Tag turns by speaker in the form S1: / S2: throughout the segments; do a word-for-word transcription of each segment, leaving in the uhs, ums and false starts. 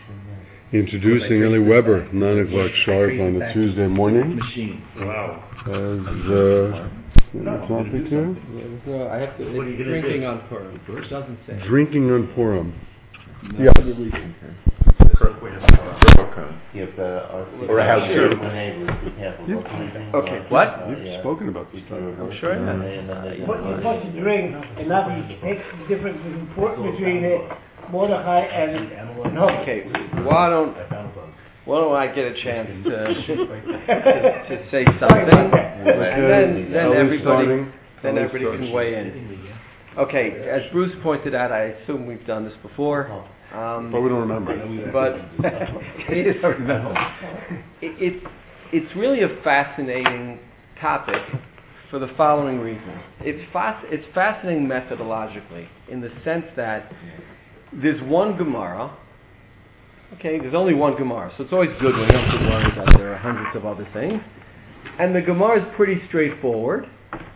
S1: Introducing Eli Weber, nine o'clock sharp on a Tuesday morning.
S2: Wow.
S1: As uh, topic here?
S3: No, I have to. It's drinking on Purim. It doesn't say.
S1: Drinking on Purim.
S3: No,
S1: Yes.
S2: Or a house too.
S3: Okay. What?
S1: You've spoken about this topic.
S3: I'm sure I have.
S4: What you're supposed to drink, and not take the difference between it, Mordechai and and Hope.
S3: Okay. Why don't Why don't I get a chance to to, to say something, and then then everybody then everybody can weigh in. Okay. As Bruce pointed out, I assume we've done this before. Um,
S1: But we don't remember.
S3: But it's, it, it, it's really a fascinating topic for the following reasons. It's, fas- it's fascinating methodologically in the sense that there's one Gemara. Okay, there's only one Gemara, so it's always good when you don't have to worry that there are hundreds of other things. And the Gemara is pretty straightforward.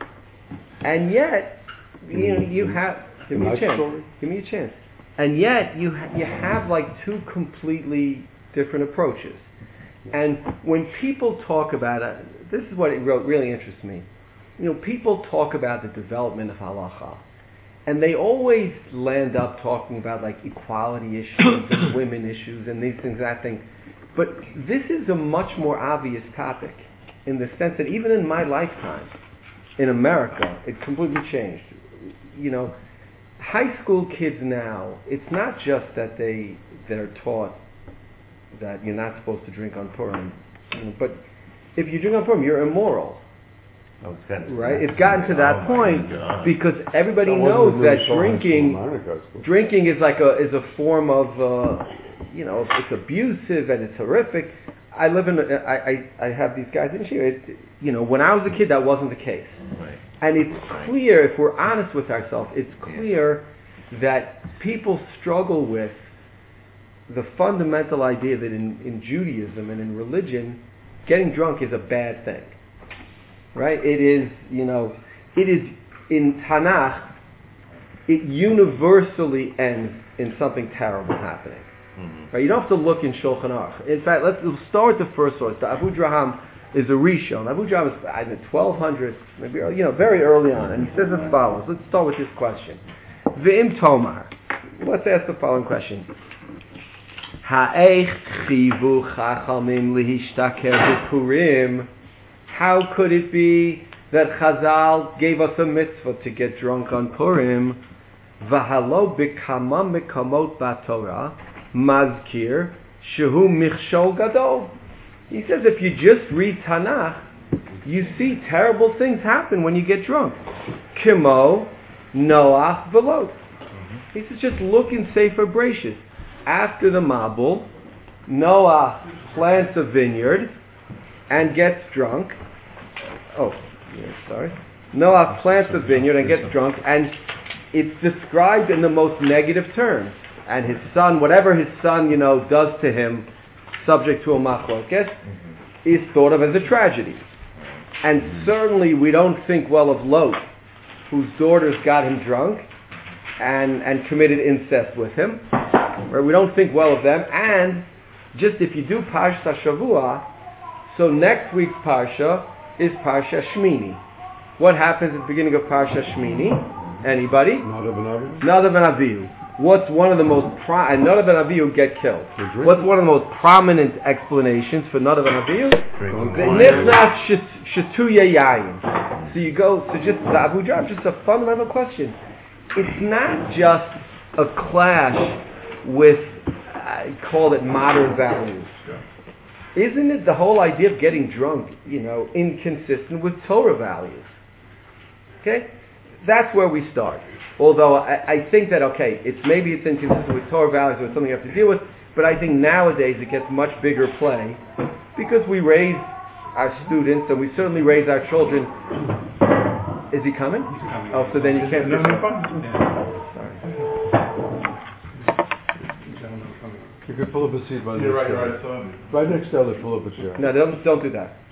S3: And yet, you know, you have... Give me a chance. Give me a chance. And yet, you ha- you have like two completely different approaches. And when people talk about it, this is what it re- really interests me. You know, people talk about the development of halacha, and they always land up talking about like equality issues and women issues and these things, that thing. But this is a much more obvious topic in the sense that even in my lifetime, in America, it completely changed. You know, high school kids now, it's not just that they, they're taught that you're not supposed to drink on Purim, you know, but if you drink on Purim, you're immoral.
S2: Oh, it's
S3: right? It's gotten to that
S2: oh
S3: point because everybody
S1: That
S3: knows
S1: wasn't really
S3: that
S1: so
S3: drinking,
S1: high school in America, I suppose.
S3: drinking is like a is a form of, uh, you know, it's abusive and it's horrific. I live in, a, I, I, I have these guys in here. It, you know, when I was a kid, that wasn't the case.
S2: Right.
S3: And it's clear, if we're honest with ourselves, it's clear that people struggle with the fundamental idea that in, in Judaism and in religion, getting drunk is a bad thing. Right? It is, you know, it is, in Tanakh, it universally ends in something terrible happening. Mm-hmm. Right? You don't have to look in Shulchan Aruch. In fact, let's we'll start with the first source. The Abu Draham is a Rishon. Abu Draham is I don't know, twelve hundred, maybe, you know, very early on. And he says as follows. Let's start with this question. V'im Tomar. Let's ask the following question. Ha'ech chivu chachamim lihishtaker b'Purim. How could it be that Chazal gave us a mitzvah to get drunk on Purim? V'halo b'kama mekamot b'Torah mazkir shehu michshol gadol. He says if you just read Tanakh, you see terrible things happen when you get drunk. Kimo Noach v'Lot. He says just look in Sefer Bereshis. After the Mabul, Noah plants a vineyard and gets drunk. Oh, yeah, sorry. Noah plants a vineyard and gets drunk, and it's described in the most negative terms. And his son, whatever his son, you know, does to him, subject to a machlokes, is thought of as a tragedy. And certainly we don't think well of Lot, whose daughters got him drunk and, and committed incest with him. Right? We don't think well of them. And just if you do Parsha Shavua, so next week's Parsha is Parsha Shmini. What happens at the beginning of Parsha Shmini? Anybody?
S1: Nadav and Avihu.
S3: Nadav and Avihu. What's one of the most pro- and Nadav and Avihu get killed? What's one of the most prominent explanations for Nadav and Avihu? Nichnas shetuya yayin. So you go. So just the Abu Draham, just a fundamental question. It's not just a clash with, I call it modern values. Isn't it the whole idea of getting drunk, you know, inconsistent with Torah values? Okay? That's where we start. Although I, I think that, okay, it's maybe it's inconsistent with Torah values or something you have to deal with, but I think nowadays it gets much bigger play because we raise our students and we certainly raise our children. Is he coming?
S5: He's coming.
S3: Oh, so then you can't...
S5: No, no, fine.
S3: Oh, sorry.
S1: You could pull up a seat right
S5: You're
S1: next
S5: right,
S1: to
S5: you're
S1: Ellie.
S5: right, sorry.
S1: Right next to Ellie, pull up a chair.
S3: No, don't, don't do that.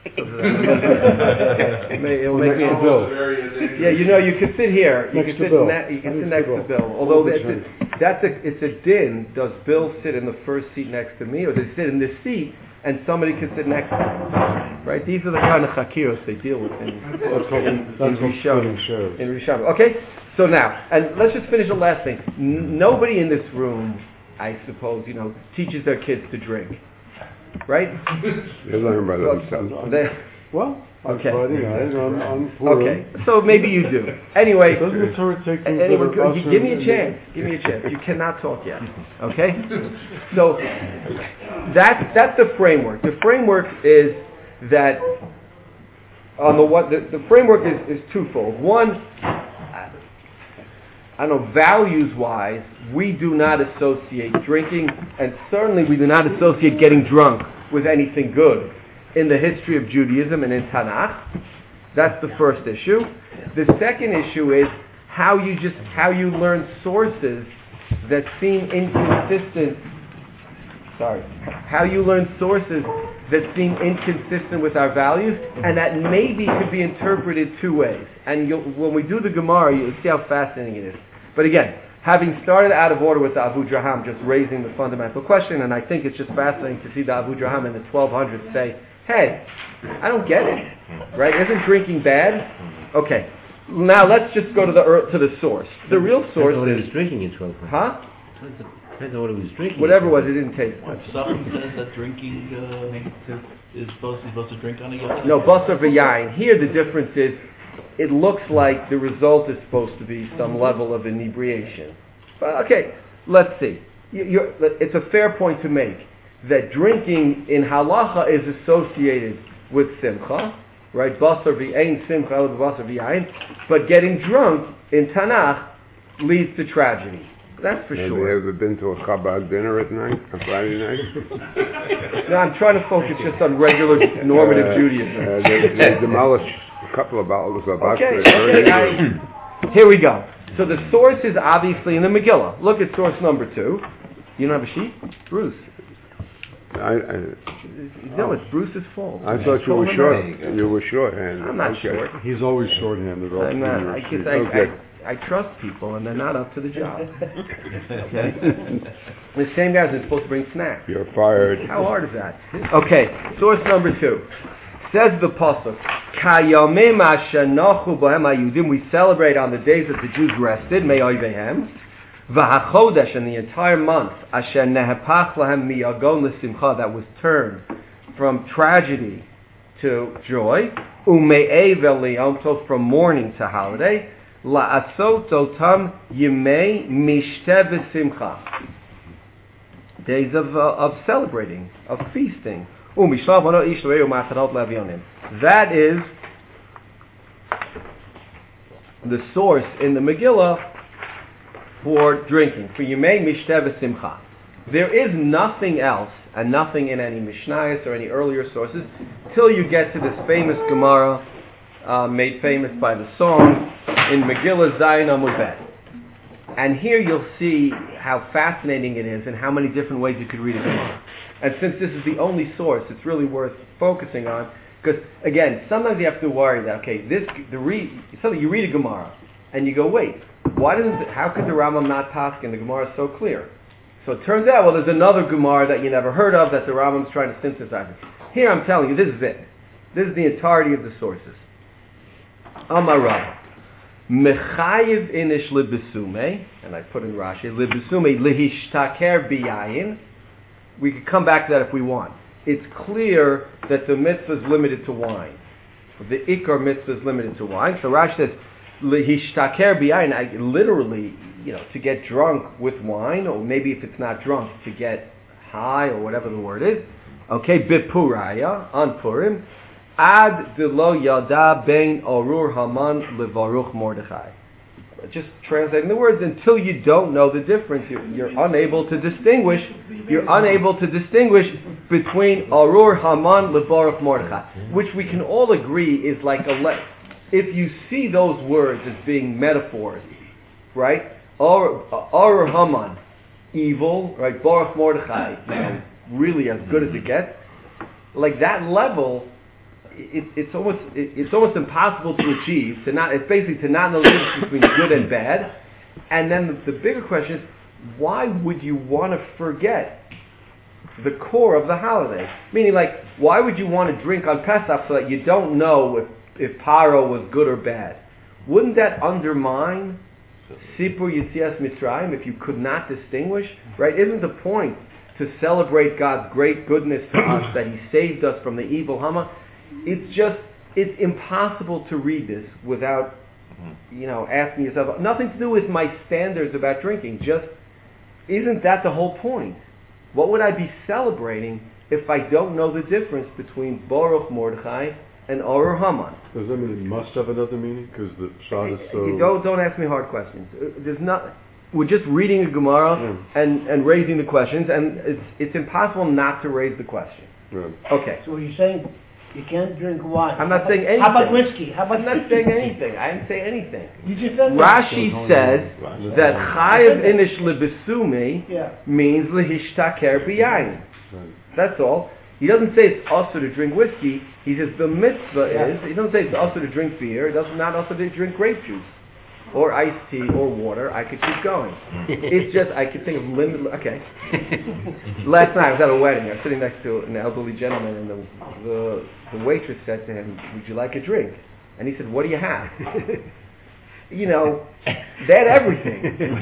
S3: it may, it'll
S1: Well,
S3: make me...
S1: next to Bill.
S3: Yeah, you know, you can sit here. You
S1: Next
S3: can
S1: to
S3: sit,
S1: Bill.
S3: ne- you can sit
S1: Next
S3: next
S1: to
S3: to
S1: Bill.
S3: Bill. Although
S1: Pull up a
S3: it's, that's a, it's a din. Does Bill sit in the first seat next to me, or does he sit in this seat and somebody can sit next to him? Right? These are the kind of chakiros they deal with in,
S1: That's what,
S3: in,
S1: that's
S3: in
S1: what
S3: Rishon.
S1: splitting shares.
S3: In Rishon. Okay? So now, and let's just finish the last thing. N- nobody in this room, I suppose, you know, teaches their kids to drink. Right?
S1: They learn by themselves.
S3: They-
S1: Well, on
S3: Okay.
S1: Friday night, on, on Purim.
S3: Okay, so maybe you do. Anyway,
S1: Doesn't the Torah take
S3: a-
S1: things
S3: anyone,
S1: that are
S3: could-
S1: usher
S3: give me a
S1: and-
S3: chance. Give me a chance. You cannot talk yet. Okay? So that's that's the framework. The framework is that on the what the, the framework is, is twofold. One, I don't know, values wise, we do not associate drinking, and certainly we do not associate getting drunk with anything good in the history of Judaism and in Tanakh. That's the first issue. The second issue is how you just how you learn sources that seem inconsistent. Sorry, how you learn sources that seem inconsistent with our values, and that maybe could be interpreted two ways. And you'll, when we do the Gemara, you'll see how fascinating it is. But again, having started out of order with the Abu Draham, just raising the fundamental question, and I think it's just fascinating to see the Abu Draham in the twelve hundreds say, hey, I don't get it, right? Isn't drinking bad? Okay, now let's just go to the er, to the source. The real source
S5: Depends on what he
S3: is,
S5: was drinking in twelve hundred.
S3: huh?
S5: Depends depends on what he was drinking.
S3: Whatever it was, it didn't taste much.
S6: Something says that drinking uh, is supposed to, supposed to drink on a yacht.
S3: No, basar v'yayin. Here the difference is, it looks like the result is supposed to be some level of inebriation. But okay, let's see. You, you're, it's a fair point to make that drinking in halacha is associated with simcha, right? Basar v'yayin simcha, basar v'yayin. But getting drunk in Tanakh leads to tragedy. That's for
S1: Have
S3: sure.
S1: you ever been to a Chabad dinner at night, on Friday night?
S3: No, I'm trying to focus just on regular normative
S1: Uh,
S3: Judaism.
S1: Uh, they, they demolished a couple of bottles of vodka.
S3: Okay,
S1: at thirty
S3: okay. I, here we go. So the source is obviously in the Megillah. Look at source number two. You don't have a sheet? Bruce.
S1: I, I,
S3: No, it's Bruce's fault.
S1: I thought you were short. You were shorthand.
S3: I'm not
S1: Okay.
S3: short.
S1: He's always shorthanded. all
S3: I'm not.
S1: through
S3: I,
S1: your
S3: guess
S1: sheet.
S3: I,
S1: Okay.
S3: I, I trust people, and they're not up to the job. Okay? The same guys are supposed to bring snacks.
S1: You're fired.
S3: How hard is that? Okay, source number two. Says the pasuk, Kayamim ashanachu b'hem hayudim. We celebrate on the days that the Jews rested, me'oivehem, v'hachodesh, and the entire month, asher nehepach lahem miyagon l'simcha, that was turned from tragedy to joy, ume'evel liyom tov, from mourning to holiday, la'asot otam yimei mishteh v'simcha, days of uh, of celebrating, of feasting. That is the source in the Megillah for drinking, for Yimei Mishteh V'Simcha. There is nothing else, and nothing in any Mishnayos or any earlier sources, till you get to this famous Gemara, uh, made famous by the song, in Megillah Zayin Amud Bet. And here you'll see how fascinating it is and how many different ways you could read a Gemara. And since this is the only source, it's really worth focusing on. Because again, sometimes you have to worry that okay, this the read something you read a Gemara and you go, wait, why doesn't how could the Rambam not paskin? The Gemara is so clear. So it turns out, well, there's another Gemara that you never heard of that the Rambam's trying to synthesize. Here I'm telling you, this is it. This is the entirety of the sources. Amar Rav. Mechayiv inish libesume, and I put in Rashi, libesume lihishtaker biyayin. We could come back to that if we want. It's clear that the mitzvah is limited to wine. The ikar mitzvah is limited to wine. So Rashi says, lihishtaker biyayin, I, literally, you know, to get drunk with wine, or maybe if it's not drunk, to get high, or whatever the word is. Okay, bipuraya, on Purim. Ad de lo yada bein arur haman levaruch Mordechai. Just translating the words, until you don't know the difference, you're, you're unable to distinguish. You're unable to distinguish between arur haman levaruch Mordechai, which we can all agree is like a le- if you see those words as being metaphors, right? Arur haman, evil, right? Baruch Mordechai, you know, really as good as it gets. Like that level. It, it's almost it, it's almost impossible to achieve. To not it's basically to not know the difference between good and bad. And then the, the bigger question is, why would you want to forget the core of the holiday? Meaning, like, why would you want to drink on Pesach so that you don't know if, if Paro was good or bad? Wouldn't that undermine Sipur Yitzias Mitzrayim if you could not distinguish? Right? Isn't the point to celebrate God's great goodness to us, that He saved us from the evil Hama? It's just, it's impossible to read this without, you know, asking yourself, nothing to do with my standards about drinking, just, isn't that the whole point? What would I be celebrating if I don't know the difference between Baruch Mordechai and Oror Haman?
S1: Does that mean it must have another meaning? Because the shot is so...
S3: You don't, don't ask me hard questions. Uh, There's not... We're just reading a Gemara
S1: Yeah.
S3: and, and raising the questions, and it's it's impossible not to raise the question.
S1: Yeah.
S3: Okay.
S4: So you're saying you can't drink wine.
S3: I'm not saying anything.
S4: How about whiskey? How about
S3: I'm not saying anything. I didn't say anything.
S4: You just said
S3: Rashi says that Chayav Inish Lebesumi
S4: Yeah.
S3: means Lehishtaker B'yayin.
S1: Right.
S3: That's all. He doesn't say it's also to drink whiskey. He says the mitzvah
S4: Yeah.
S3: is, he doesn't say it's also to drink beer. It doesn't not also to drink grape juice. Or iced tea, or water. I could keep going. It's just, I could think of limited, okay. Last night I was at a wedding. I was sitting next to an elderly gentleman, and the, the, the waitress said to him, "Would you like a drink?" And he said, "What do you have?" You know, they had everything.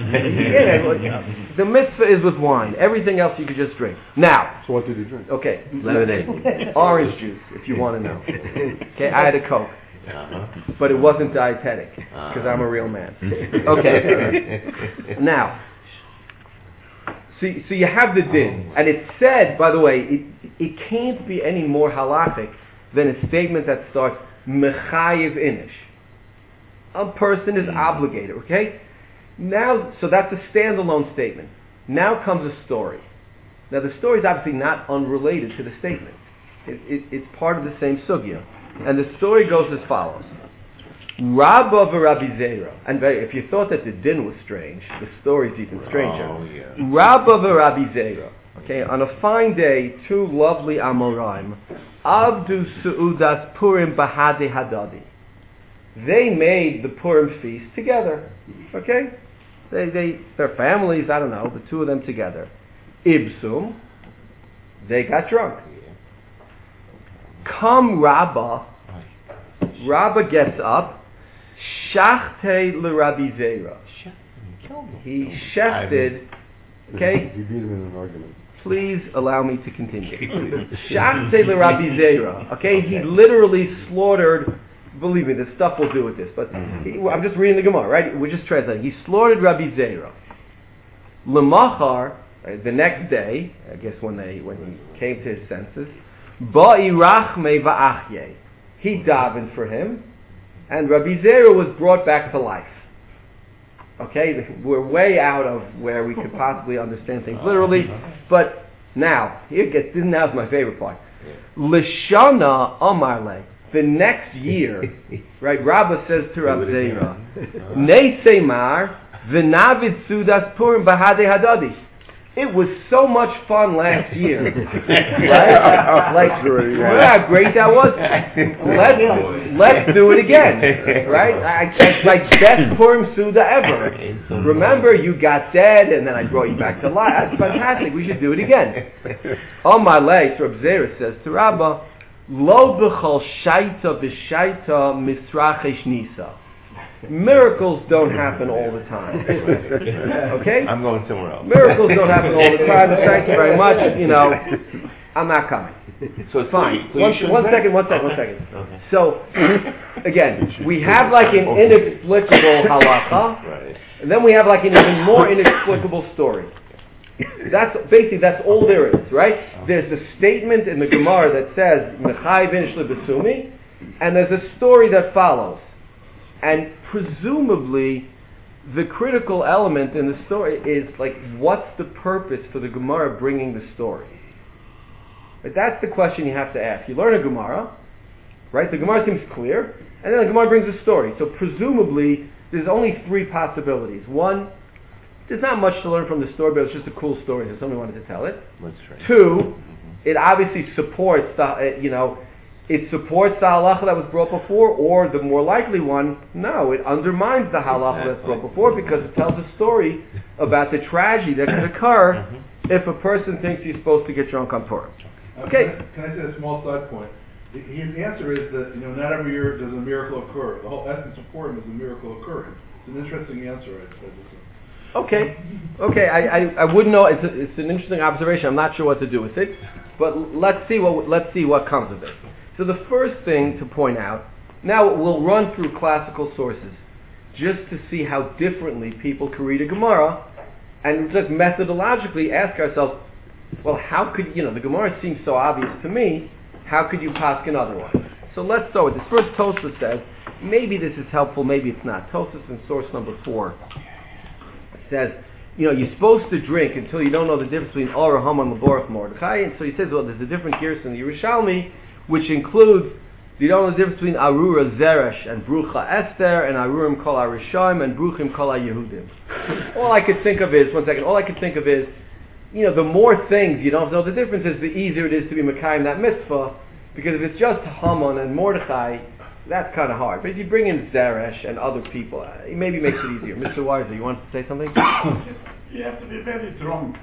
S3: Yeah, the mitzvah is with wine. Everything else you could just drink. Now,
S1: So what did you drink?
S3: okay.
S5: Lemonade.
S3: Orange juice, if you want to know. Okay, I had a Coke.
S2: Uh-huh.
S3: But it wasn't dietetic, because I'm a real man. Okay. Now, so, so you have the din, and it's said, by the way, it, it can't be any more halachic than a statement that starts, Mechayiv Inish. A person is obligated, okay? Now, so that's a standalone statement. Now comes a story. Now the story is obviously not unrelated to the statement. It, it, it's part of the same sugya. And the story goes as follows. Rabba v'Rabbi Zera. And if you thought that the din was strange, the story is even stranger.
S2: Oh, yeah.
S3: Rabba v'Rabbi Zera. Okay, on a fine day, two lovely Amoraim, Abdu Su'udas Purim Bahadi Hadadi. They made the Purim feast together. Okay? They, they, their families, I don't know, the two of them together. Ibsum, they got drunk. Come Rabbah, Rabbah gets up, Shachte l'Rabbi Zera. He shechted, okay?
S1: You beat him in an argument.
S3: Please allow me to continue. Shachte l'Rabbi Zera, okay? He literally slaughtered, believe me, the stuff will do with this, but he, I'm just reading the Gemara, right? We're just translating. He slaughtered Rabbi Zera. L'machar, the next day, I guess when they when he came to his senses, Ba'i rachme va'achye. He davened for him, and Rabbi Zera was brought back to life. Okay, we're way out of where we could possibly understand things literally, but now, here gets, this now's my favorite part. Lishana Amarle, the next year, right, Rabbah says to Rabbi Zera, Ne Seimar, V'navid Sudas Purim Bahade Hadadi. It was so much fun last year, right? Like, look how great that was. Let's let's do it again, right? I, it's like best Purim Suda ever. Remember, you got dead, and then I brought you back to life. That's fantastic. We should do it again. On my legs, Reb Zera says to Rabbah, Lo b'chol shaita b'shaita misrachesh nisa. Miracles don't happen all the time. Okay?
S2: I'm going somewhere else.
S3: Miracles don't happen all the time. Thank you very much. You know, I'm not coming.
S2: So it's
S3: Fine.
S2: so
S3: One,
S2: you
S3: one
S2: shouldn't
S3: second, one second, one second.
S2: Okay.
S3: So, again, we have like an inexplicable halacha,
S2: Right.
S3: and then we have like an even more inexplicable story. That's basically that's all there is, right? There's the statement in the Gemara that says Mechai v'inish lebesumi, and there's a story that follows. And presumably, the critical element in the story is like, what's the purpose for the Gemara bringing the story? But that's the question you have to ask. You learn a Gemara, right? The Gemara seems clear, and then the Gemara brings a story. So presumably, there's only three possibilities. One, there's not much to learn from the story, but it's just a cool story, so somebody wanted to tell it.
S2: That's right.
S3: Two, it obviously supports the, uh, you know, it supports the halacha that was brought before, or the more likely one, no, it undermines the halacha that's brought before because it tells a story about the tragedy that can occur if a person thinks he's supposed to get drunk on Purim. Okay.
S7: Can I, can I say a small side point? His answer is that, you know, not every year does a miracle occur. The whole essence of Purim is a miracle occurring. It's an interesting answer, I suppose.
S3: Okay, okay. I, I, I wouldn't know. It's, a, it's an interesting observation. I'm not sure what to do with it, but let's see what let's see what comes of it. So the first thing to point out. Now we'll run through classical sources just to see how differently people can read a Gemara, and just methodologically ask ourselves, well, how could you know the Gemara seems so obvious to me? How could you paskin otherwise? So let's start with this. First, Tosfos says maybe this is helpful, maybe it's not. Tosfos in source number four says, you know, you're supposed to drink until you don't know the difference between Or, Haman, Laborach, Mordechai. And so he says, well, there's a different gears in the Yerushalmi, which includes, you don't know the difference between Arura Zeresh and Brucha Esther, and Arurim Kol Arishayim, and Bruchim Kol HaYehudim. All I could think of is, one second, all I could think of is, you know, the more things you don't know the difference is, the easier it is to be Mekayim that mitzvah, because if it's just Haman and Mordechai, that's kind of hard. But if you bring in Zeresh and other people, uh, it maybe makes it easier. Mister Weiser, you want to say something?
S8: You have to be very drunk.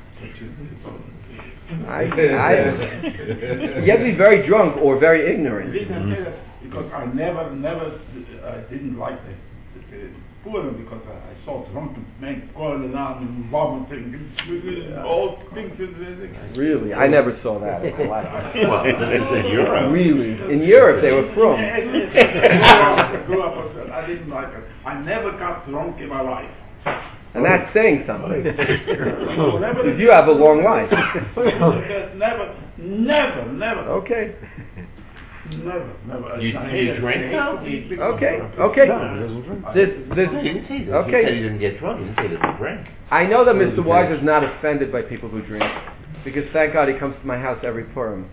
S3: I, I, you have to be very drunk or very ignorant.
S8: Mm-hmm. Because I never, never, I didn't like the, the, the Purim because I, I saw drunken men going around and vomiting, all things.
S3: Really? I never saw that.
S2: Well, this is in Europe.
S3: Really? In Europe they were from.
S8: I grew up, I didn't like it. I never got drunk in my life.
S3: And that's saying something. Because you have a long life.
S8: never, never, never.
S3: Okay.
S8: Never, never.
S2: You,
S8: I
S2: you drink now?
S3: Okay, okay. This, this,
S2: No, he didn't say that.
S3: okay.
S2: He said he didn't get drunk. He didn't say he didn't drink.
S3: I know that Mister Wise is not offended by people who drink, because thank God he comes to my house every Purim.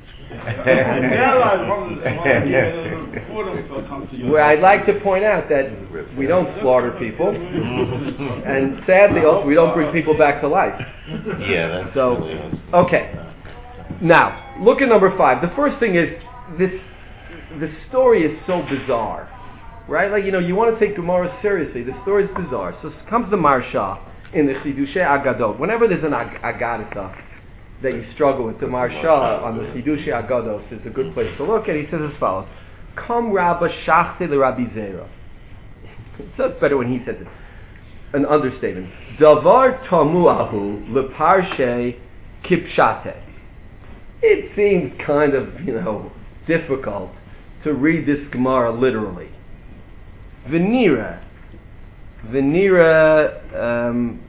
S3: Where I'd like to point out that we don't slaughter people, and sadly also we don't bring people back to life.
S2: Yeah, that's
S3: so.
S2: Really
S3: Okay. Now, look at number five. The first thing is this. The story is so bizarre, right? Like, you know, you want to take Gemara seriously. The story is bizarre. So comes the Marsha in the Chidushei Agadot. Whenever there's an ag- Agadita that you struggle with, the Marsha on the Chidushei Agados is a good place to look at. He says as follows: Kam Rabba Shachte le Rabbi Zera. So it's better when he says it. An understatement. Davar Tamuahu leParshe Kipshate. It seems kind of, you know, difficult to read this Gemara literally. Venira, Venira, um,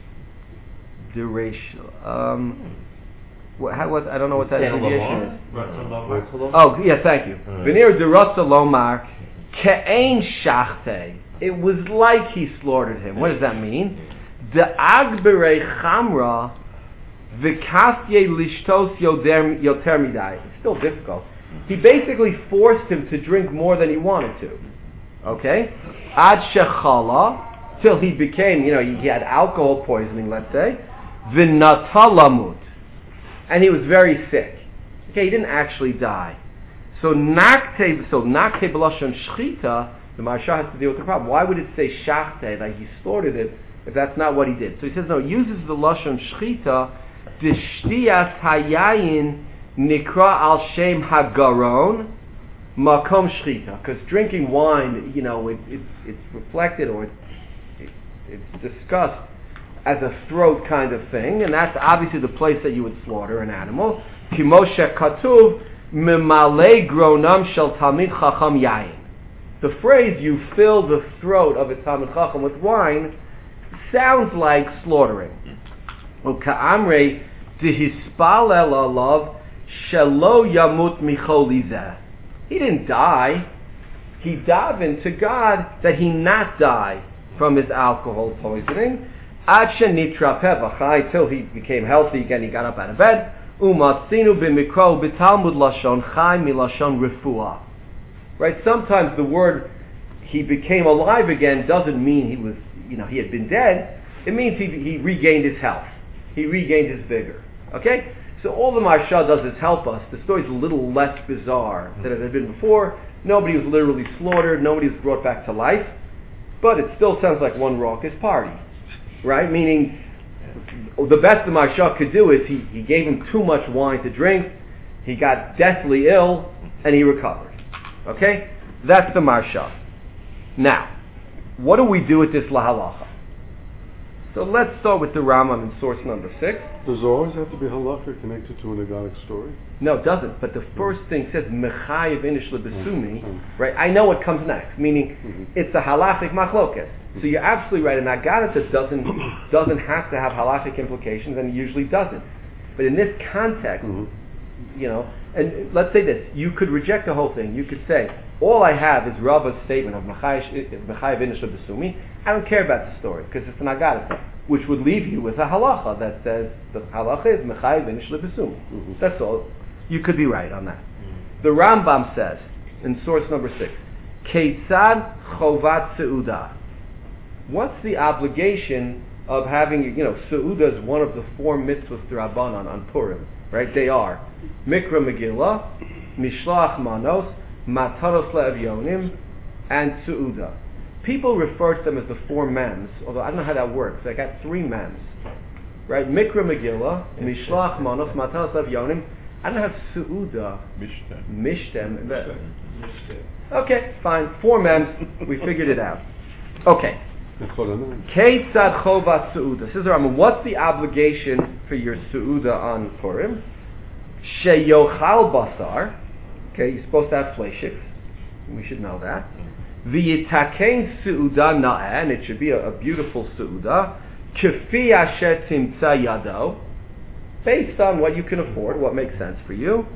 S3: duration. Um, what, how, what? I don't know what that abbreviation is. Oh, yeah, thank you. Venira derasa lomar ke'ein shachte. It was like he slaughtered him. What does that mean? The agbere chamra v'kasye lishtos yoter midai. It's still difficult. He basically forced him to drink more than he wanted to. Okay? Ad shechala, till he became, you know, he had alcohol poisoning, let's say. V'natalamut. And he was very sick. Okay, he didn't actually die. So nakte, so nakte b'lashon shchita, the Maharsha has to deal with the problem. Why would it say shachte, like he slaughtered it, if that's not what he did? So he says, no, it uses the lashon shchita, d'shtiyas hayayin Nikra al Shem Hagaron Makom Shchita, because drinking wine, you know, it, it, it's reflected or it, it, it's discussed as a throat kind of thing, and that's obviously the place that you would slaughter an animal. Kimoshe Katuv Mimale Gronam Shel Talmid Chacham Yayin. The phrase "you fill the throat of a Talmid Chacham with wine" sounds like slaughtering. U'ka'amrei Dihispalel alav Shelo Yamut Micholizeh. He didn't die. He davened to God that he not die from his alcohol poisoning. Ad shenitra pevachai, till he became healthy again. He got up out of bed. Umatzinu b'mikro b'talmud lashon chai milashon refuah. Right. Sometimes the word "he became alive again" doesn't mean he was, you know, he had been dead. It means he he regained his health. He regained his vigor. Okay. So all the Maharsha does is help us. The story's a little less bizarre than it had been before. Nobody was literally slaughtered. Nobody was brought back to life. But it still sounds like one raucous party, right? Meaning, the best the Maharsha could do is he, he gave him too much wine to drink, he got deathly ill, and he recovered. Okay? That's the Maharsha. Now, what do we do with this lahalacha? So let's start with the Rambam in source number six.
S1: Does there always have to be halacha connected to an agonic story?
S3: No, it doesn't. But the first thing says mechayev inish lebesumi,
S1: Mm-hmm.
S3: right? I know what comes next, meaning
S1: Mhm.
S3: it's a halachic machloket. So you're absolutely right. An agadata doesn't doesn't have to have halachic implications, and it usually doesn't. But in this context,
S1: Mhm.
S3: you know, and let's say this: you could reject the whole thing. You could say, all I have is Rava's statement of mechayev inish lebesumi. I don't care about the story because it's an agadata, which would leave you with a halacha that says the halacha is mechayev inish lebesumi.
S1: Mhm.
S3: That's all. You could be right on that. The Rambam says in source number six, Keitzad chovat seudah. What's the obligation of having, you know, seudah is one of the four mitzvahs d'Rabbanan on Purim, right? They are Mikra Megillah, Mishloach Manos, Matanos Le'evyonim, and seudah. People refer to them as the four mems, although I don't know how that works. I got three mems, right? Mikra Megillah, Mishloach Manos, Matanos Le'evyonim. I don't have seudah, mishtem. Okay, fine. Four mems. We figured it out. Okay. Keitzad chovat seudah. Says the Rambam, what's the obligation for your seudah on Purim? Sheyochal basar. Okay, you're supposed to have fleishiks. We should know that. V'yitakein seudah na'eh, and it should be a, a beautiful seudah. Kefi asher timtza yado. Based on what you can afford, what makes sense for you.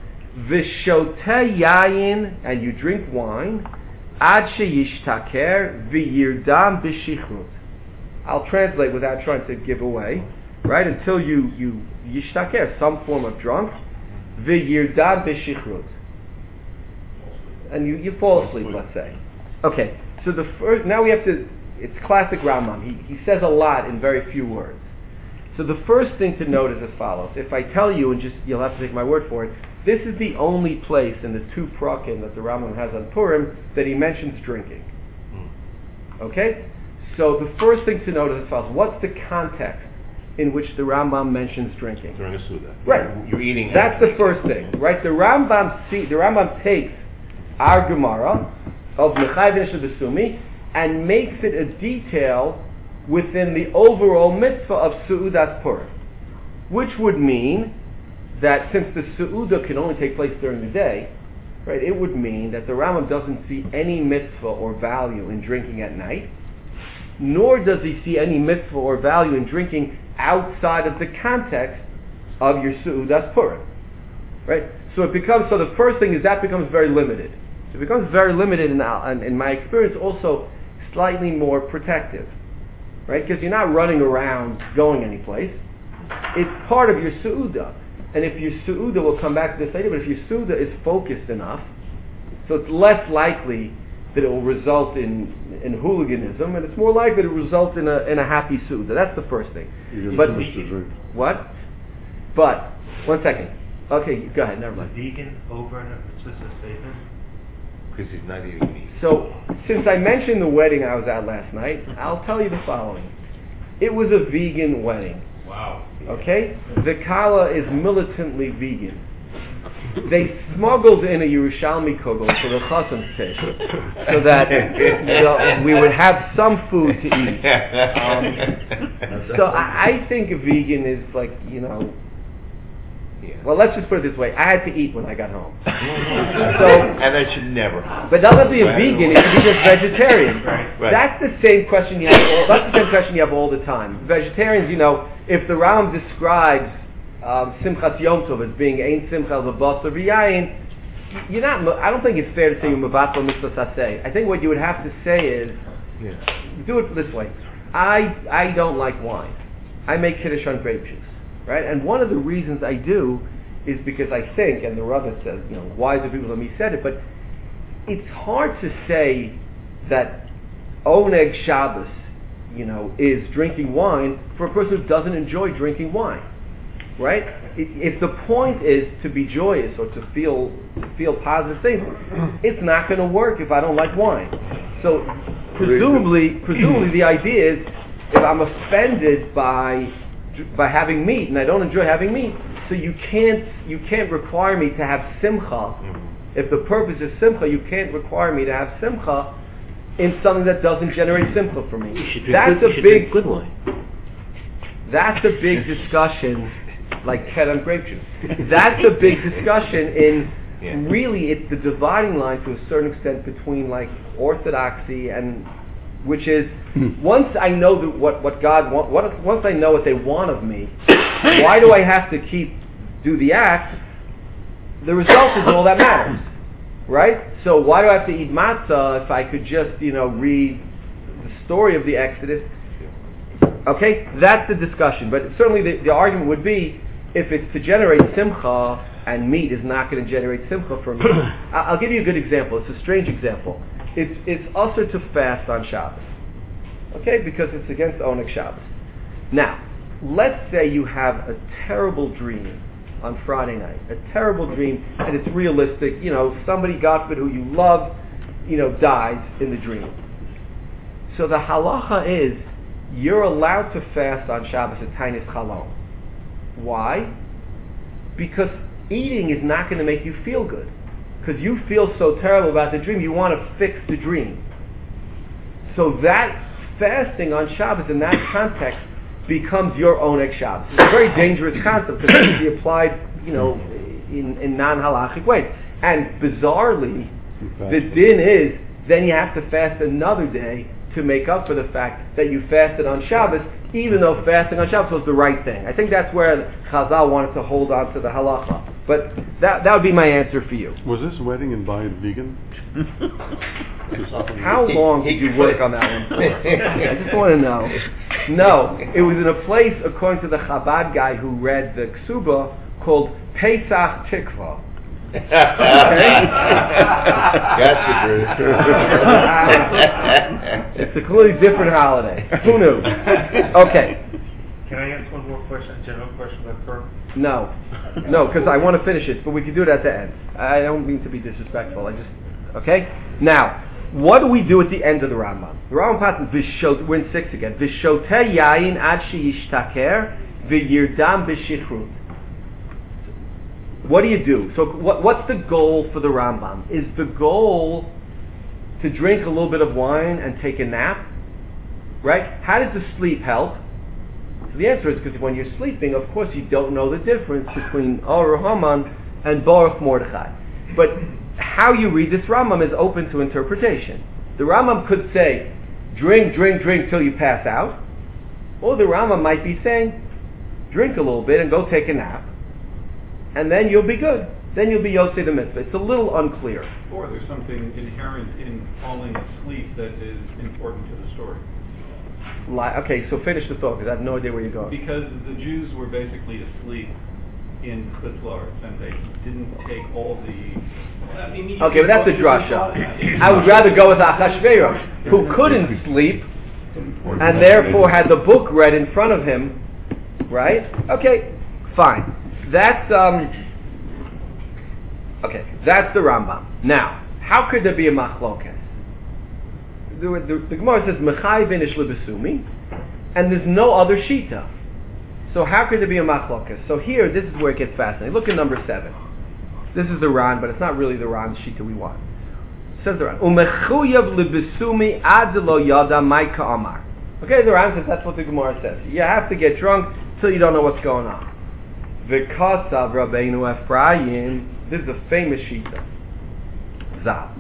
S3: V'shoteh yayin, and you drink wine. Ad sheyishtaker v'yirdam b'shichrut. I'll translate without trying to give away, right? Until you you yishtaker, some form of drunk. V'yirdam b'shichrut, and you, you fall asleep. Let's say. Okay. So the first, now we have to. It's classic Rambam. He he says a lot in very few words. So the first thing to note is as follows. If I tell you, and just you'll have to take my word for it, this is the only place in the two prakim that the Rambam has on Purim that he mentions drinking. Okay? So the first thing to note is as follows. What's the context in which the Rambam mentions drinking?
S2: During a Suda.
S3: Right.
S2: You're eating.
S3: That's the first thing. Right? The Rambam see, the Rambam takes our Gemara of Mechayev inish lebesumi and makes it a detail within the overall mitzvah of Seudat Purim, which would mean that since the Seudah can only take place during the day, right, it would mean that the Rambam doesn't see any mitzvah or value in drinking at night, nor does he see any mitzvah or value in drinking outside of the context of your Seudat Purim, right? So it becomes, so the first thing is that becomes very limited. It becomes very limited, in, in my experience, also slightly more protective. Right? Because you're not running around going anyplace. It's part of your Seudah. And if your Seudah, we'll come back to this later, but if your Seudah is focused enough, so it's less likely that it will result in, in hooliganism, and it's more likely to result in a in a happy Seudah. That's the first thing.
S1: You're
S3: But
S1: going to finish the drink.
S3: What? But, one second. Okay, go ahead, never mind.
S9: Vegan over an explicit statement?
S2: Because he's not eating meat.
S3: So, since I mentioned the wedding I was at last night, I'll tell you the following. It was a vegan wedding.
S9: Wow.
S3: Okay? The Kala is militantly vegan. They smuggled in a Yerushalmi kugel for the Chassan's tish, so that you know, we would have some food to eat. Um, so I, I think a vegan is like, you know,
S2: Yeah.
S3: well, let's just put it this way. I had to eat when I got home.
S2: So, and that should never happen.
S3: But not only be a vegan, it could be just vegetarian.
S2: Right.
S3: That's the same question you have. All, that's the same question you have all the time. Vegetarians, you know, if the Ram describes um, Simchas Yom Tov as being Ein Simcha L'Basar V'Yayin, you're not. I don't think it's fair to say you're Mevatel Mitzvah Saseh. I think what you would have to say is,
S2: Yeah.
S3: do it this way. I I don't like wine. I make Kiddush on grape juice. Right? And one of the reasons I do is because I think, and the Rava says, you know, wiser people than me said it, but it's hard to say that Oneg Shabbos, you know, is drinking wine for a person who doesn't enjoy drinking wine. Right? if the point is to be joyous or to feel to feel positive things, it's not going to work if I don't like wine. So presumably, presumably the idea is if I'm offended by by having meat and I don't enjoy having meat, so you can't you can't require me to have simcha. If the purpose is simcha, you can't require me to have simcha in something that doesn't generate simcha for me.
S5: You should drink
S3: That's
S5: good,
S3: a
S5: you should
S3: big
S5: drink good wine.
S3: That's a big discussion, like Ted on grape juice. That's a big discussion in
S2: Yeah.
S3: really it's the dividing line to a certain extent between like orthodoxy and which is once I know that what, what God want, what, once I know what they want of me, why do I have to keep do the act? The result is all that matters, right? So why do I have to eat matzah if I could just you know read the story of the Exodus? Okay, that's the discussion. But certainly the, the argument would be if it's to generate simcha and meat is not going to generate simcha for me. I'll give you a good example. It's a strange example. It's it's also to fast on Shabbos, okay, because it's against Oneg Shabbos. Now, let's say you have a terrible dream on Friday night, a terrible dream, and it's realistic. You know, somebody, God forbid, who you love, you know, dies in the dream. So the halacha is you're allowed to fast on Shabbos at Tainis Chalom. Why? Because eating is not going to make you feel good. Because you feel so terrible about the dream, you want to fix the dream. So that fasting on Shabbos in that context becomes your Oneg Shabbos. It's a very dangerous concept because it can be applied, you know, in, in non-halachic ways. And bizarrely, the din is then you have to fast another day to make up for the fact that you fasted on Shabbos, even though fasting on Shabbos was the right thing. I think that's where Chazal wanted to hold on to the halacha. But that that would be my answer for you.
S1: Was this wedding invited vegan?
S3: How long did you work on that one for? I just want to know. No, it was in a place, according to the Chabad guy who read the Ksuba, called Pesach Tikva.
S2: Gotcha, Bruce.
S3: It's a completely different holiday. Who knew? Okay.
S9: Can I ask one more question, a general question about Purim?
S3: No. No, because I want to finish it, but we can do it at the end. I don't mean to be disrespectful. I just, okay? Now, what do we do at the end of the Rambam? The Rambam passes, Vishot, we're in six again. Vishoteh yayin ad sheyishtaker v'yirdam b'shichrut. What do you do? So what, what's the goal for the Rambam? Is the goal to drink a little bit of wine and take a nap? Right? How does the sleep help? So the answer is because when you're sleeping, of course you don't know the difference between Or Haman and Baruch Mordechai. But how you read this Rambam is open to interpretation. The Rambam could say, drink, drink, drink till you pass out. Or the Rambam might be saying, drink a little bit and go take a nap. And then you'll be good. Then you'll be Yosei the Mitzvah. It's a little unclear.
S10: Or there's something inherent in falling asleep that is important to the story.
S3: Li- okay, so finish the thought, because I have no idea where you're going.
S10: Because the Jews were basically asleep in Chutz La'aretz, and they didn't take all the... I mean, you
S3: okay, but that's a drasha. I would rather go with Achashverosh, who couldn't sleep, and therefore had the book read in front of him, right? Okay, fine. That's, um... Okay, that's the Rambam. Now, how could there be a machlokes? The, the, the Gemara says, Mechai v'nish lebesumi, and there's no other shita. So how could there be a machlokes? So here, this is where it gets fascinating. Look at number seven. This is the Ran, but it's not really the Ran shita we want. It says the Ran, Umechuyav lebesumi ad lo yada maika amar. Okay, the Ran says that's what the Gemara says. You have to get drunk till you don't know what's going on. V'kasav Rabbeinu Ephraim, this is a famous shita. Zav.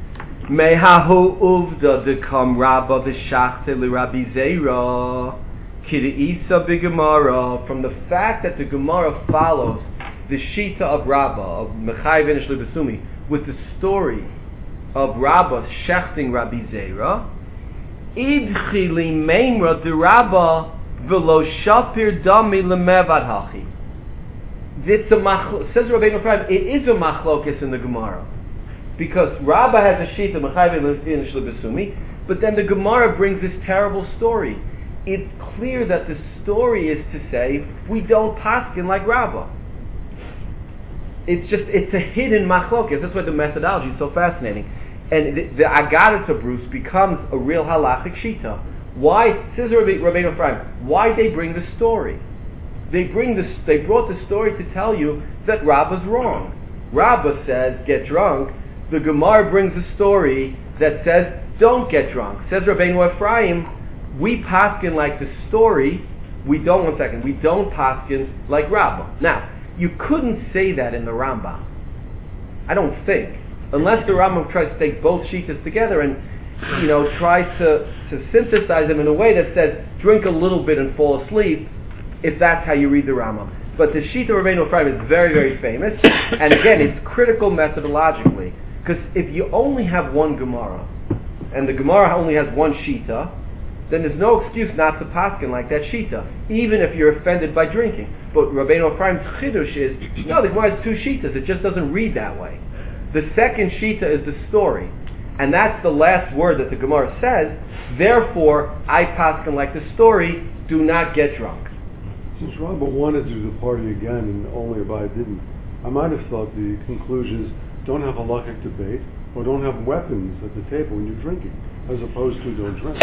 S3: Mehahu uvda dekam rabba v'shachte l'Rabbi Zeira k'de'isa b'Gemara. From the fact that the Gemara follows the shita of Rabba, of Mechai v'nish lebesumi, with the story of Rabba shechting Rabbi Zeira, idchi li meimra de Rabba v'lo shapir dami l'mevad hachi. It's a machlokes, says Rabbeinu Ephraim, it is a machlokes in the Gemara. Because Rabbah has a sheet of Mechai v'nish lebesumi, but then the Gemara brings this terrible story. It's clear that the story is to say, we don't paskin like Rabbah. it's just, it's a hidden machlokes. That's why the methodology is so fascinating. And the, the Agadah Bruce becomes a real halachic shita. Why, says Rabbeinu Ephraim, why they bring the story? They bring this, they brought the story to tell you that Rabbah's wrong. Rabbah says, get drunk. The Gemara brings a story that says, don't get drunk. Says Rabbeinu Ephraim, we paskin like the story, we don't, one second, we don't paskin like Rabbah. Now, you couldn't say that in the Rambam. I don't think. Unless the Rambam tries to take both shitas together and, you know, tries to, to synthesize them in a way that says, drink a little bit and fall asleep, if that's how you read the Rambam. But the Shita Rabbeinu Ephraim is very, very famous, and again, it's critical methodologically, because if you only have one Gemara, and the Gemara only has one Shita, then there's no excuse not to paskin like that Shita, even if you're offended by drinking. But Rabbeinu Ephraim's chidush is, no, the Gemara has two Shitas, it just doesn't read that way. The second Shita is the story, and that's the last word that the Gemara says, therefore, I paskin like the story, do not get drunk.
S1: Since Rabbah wanted to do the party again and only Abai didn't, I might have thought the conclusion is don't have halachic debate or don't have weapons at the table when you're drinking, as opposed to don't drink.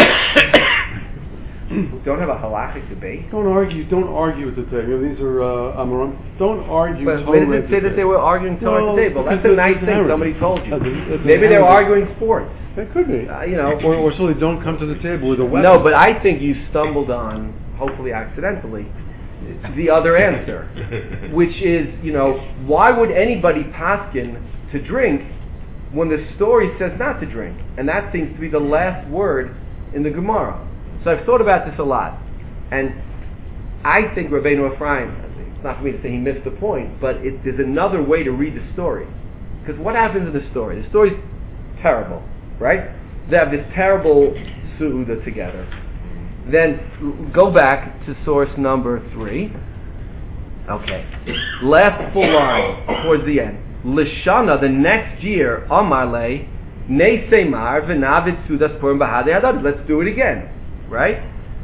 S3: Don't have a halachic debate?
S1: Don't argue. Don't argue at the table. These are uh, Amoram. Don't argue.
S3: But when did it say that they were arguing Torah
S1: no,
S3: at the table? That's a nice thing somebody told you.
S1: That's a, that's
S3: Maybe they were arguing sports.
S1: It could be.
S3: Uh, you know,
S1: or, or so they don't come to the table with a weapon.
S3: No, but I think you stumbled on, hopefully accidentally, the other answer, which is, you know, why would anybody paskin to drink when the story says not to drink? And that seems to be the last word in the Gemara. So I've thought about this a lot, and I think Rabbeinu Ephraim, it's not for me to say he missed the point, but it, there's another way to read the story. Because what happens in the story? The story's terrible, right? They have this terrible su'uda together. Then go back to source number three. Okay. Last full line towards the end. Lishana, the next year, Amarle, Ne Semar, V'navid Sudas Purim Bahadei Hadad. Let's do it again. Right?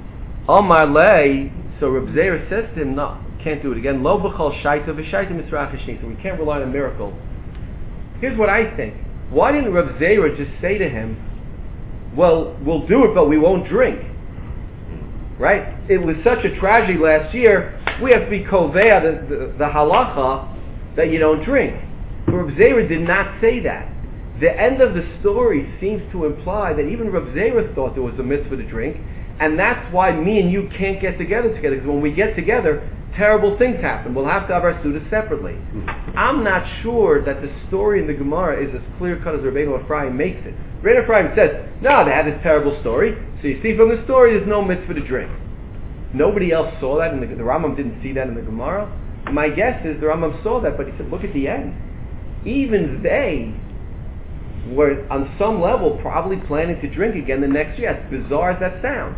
S3: Amarle, so Reb Zera says to him, no, can't do it again. Lo b'chol shaita v'shaita misrach hashni. So we can't rely on a miracle. Here's what I think. Why didn't Reb Zera just say to him, well, we'll do it, but we won't drink? Right? It was such a tragedy last year, we have to be kovea, the, the, the halacha, that you don't drink. But Reb Zera did not say that. The end of the story seems to imply that even Reb Zera thought there was a mitzvah to drink, and that's why me and you can't get together together, because when we get together, terrible things happen. We'll have to have our sudas separately. I'm not sure that the story in the Gemara is as clear-cut as Rabbeinu Ephraim makes it. Rabbeinu Ephraim says, no, they had this terrible story, so you see from the story there's no mitzvah to drink. Nobody else saw that, in the, the Rambam didn't see that in the Gemara. My guess is the Rambam saw that, but he said, look at the end. Even they were, on some level, probably planning to drink again the next year, as bizarre as that sounds.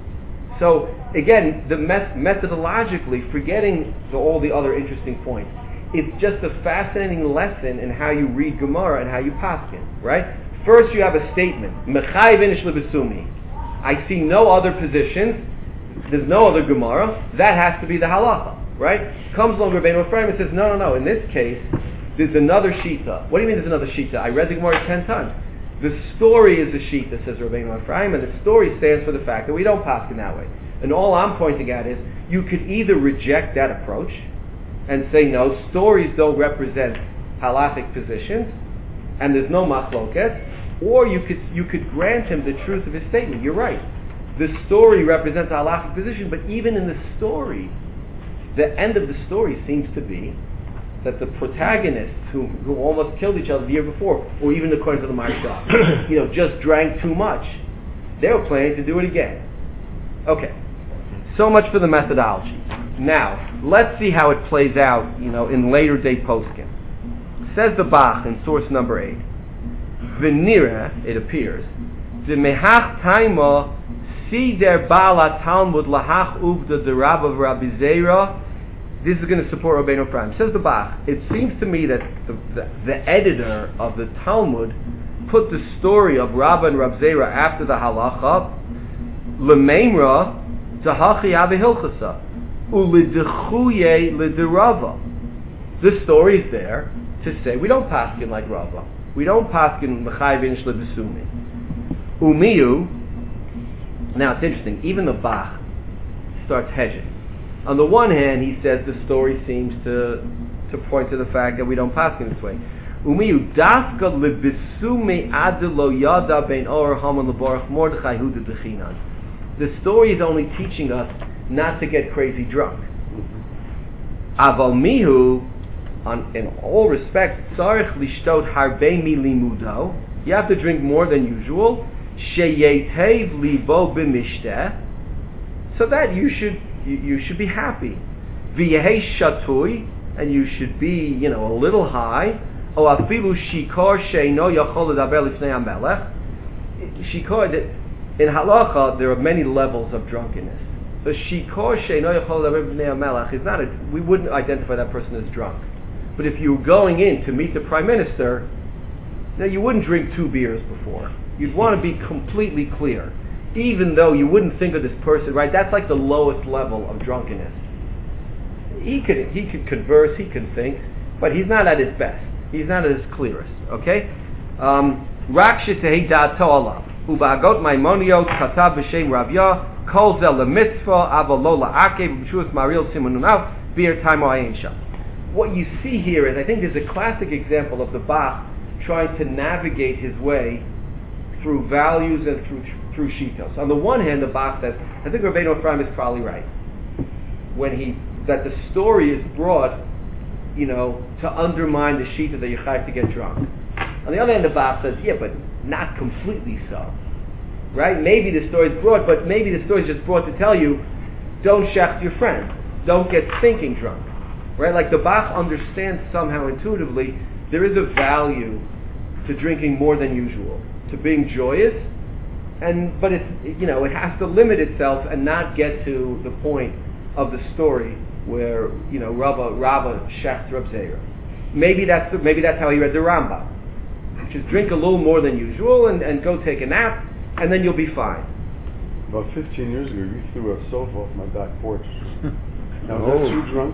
S3: So, again, the met- methodologically, forgetting the, all the other interesting points, it's just a fascinating lesson in how you read Gemara and how you paskin, right? First you have a statement, Mechai v'nish lebesumi. I see no other positions, there's no other Gemara, that has to be the halacha, right? Comes along Rabbeinu Ephraim and says, no, no, no, in this case, there's another shita. What do you mean there's another shita? I read the Gemara ten times. The story is the shita, says Rabbeinu Ephraim, and the story stands for the fact that we don't paskin that way. And all I'm pointing at is, you could either reject that approach and say, no, stories don't represent halachic positions, and there's no machloket, or you could you could grant him the truth of his statement. You're right. The story represents a halachic position, but even in the story, the end of the story seems to be that the protagonists who, who almost killed each other the year before, or even according to the Maharsha, you know, just drank too much. They were planning to do it again. Okay. So much for the methodology. Now, let's see how it plays out, you know, in later day poskim. Says the Bach in source number eight. V'nira, it appears, V'mehach taima si der Baal Talmud lahach uvda the Rav of Rabbi Zera. This is going to support Rabbeinu Ephraim. Says the Bach, it seems to me that the, the, the editor of the Talmud put the story of Rabba and Rabbi Zera after the halacha, l'meimra tahachi avehilchasa, u'lidechuye liderava. The story is there to say we don't paskin like Rava. We don't paskin l'chayv inish lebesumi. Umiyu. Now it's interesting. Even the Bach starts hedging. On the one hand, he says the story seems to to point to the fact that we don't paskin this way. Umiyu dafka lebesumi adelo yada bein or haman leborach Mordechai hu dechinan. The story is only teaching us not to get crazy drunk. Aval mihu, on, in all respects, tzarich lishtot harbe milimudo. You have to drink more than usual. Sheyetev libo b'mishteh, so that you should you, you should be happy. V'yehei shatui, and you should be, you know, a little high. O afilu shikor sheino yachol ledaber lifnei hamelech. Shikor, in halacha, there are many levels of drunkenness. So shikor sheino yachol ledaber lifnei hamelech is not a, we wouldn't identify that person as drunk. But if you were going in to meet the prime minister, now you wouldn't drink two beers before. You'd want to be completely clear, even though you wouldn't think of this person, right? That's like the lowest level of drunkenness. He could he could converse, he could think, but he's not at his best. He's not at his clearest. Okay? Rak shetehi da'ato alav. Uba'agot Maimoniot katav b'shem Ravya kol zel lemitzvah aval lo la'akev b'shuas maril simununav bir taimo ayin sham. What you see here is, I think there's a classic example of the Bach trying to navigate his way through values and through through shitos. On the one hand, the Bach says, I think Rabbeinu Ephraim is probably right when he that the story is brought, you know, to undermine the shita that you have to get drunk. On the other hand, the Bach says, yeah, but not completely so, right? Maybe the story is brought, but maybe the story is just brought to tell you, don't shecht your friend, don't get stinking drunk, right? Like the Bach understands somehow intuitively there is a value to drinking more than usual, to being joyous, and but it's, you know, it has to limit itself and not get to the point of the story where, you know, Rava Rava shechts Reb Zeira. Maybe that's the, maybe that's how he read the Rambam. Just drink a little more than usual and, and go take a nap, and then you'll be fine.
S1: About fifteen years ago, you threw a sofa off my back porch. Now,
S2: Oh.
S1: was that too drunk?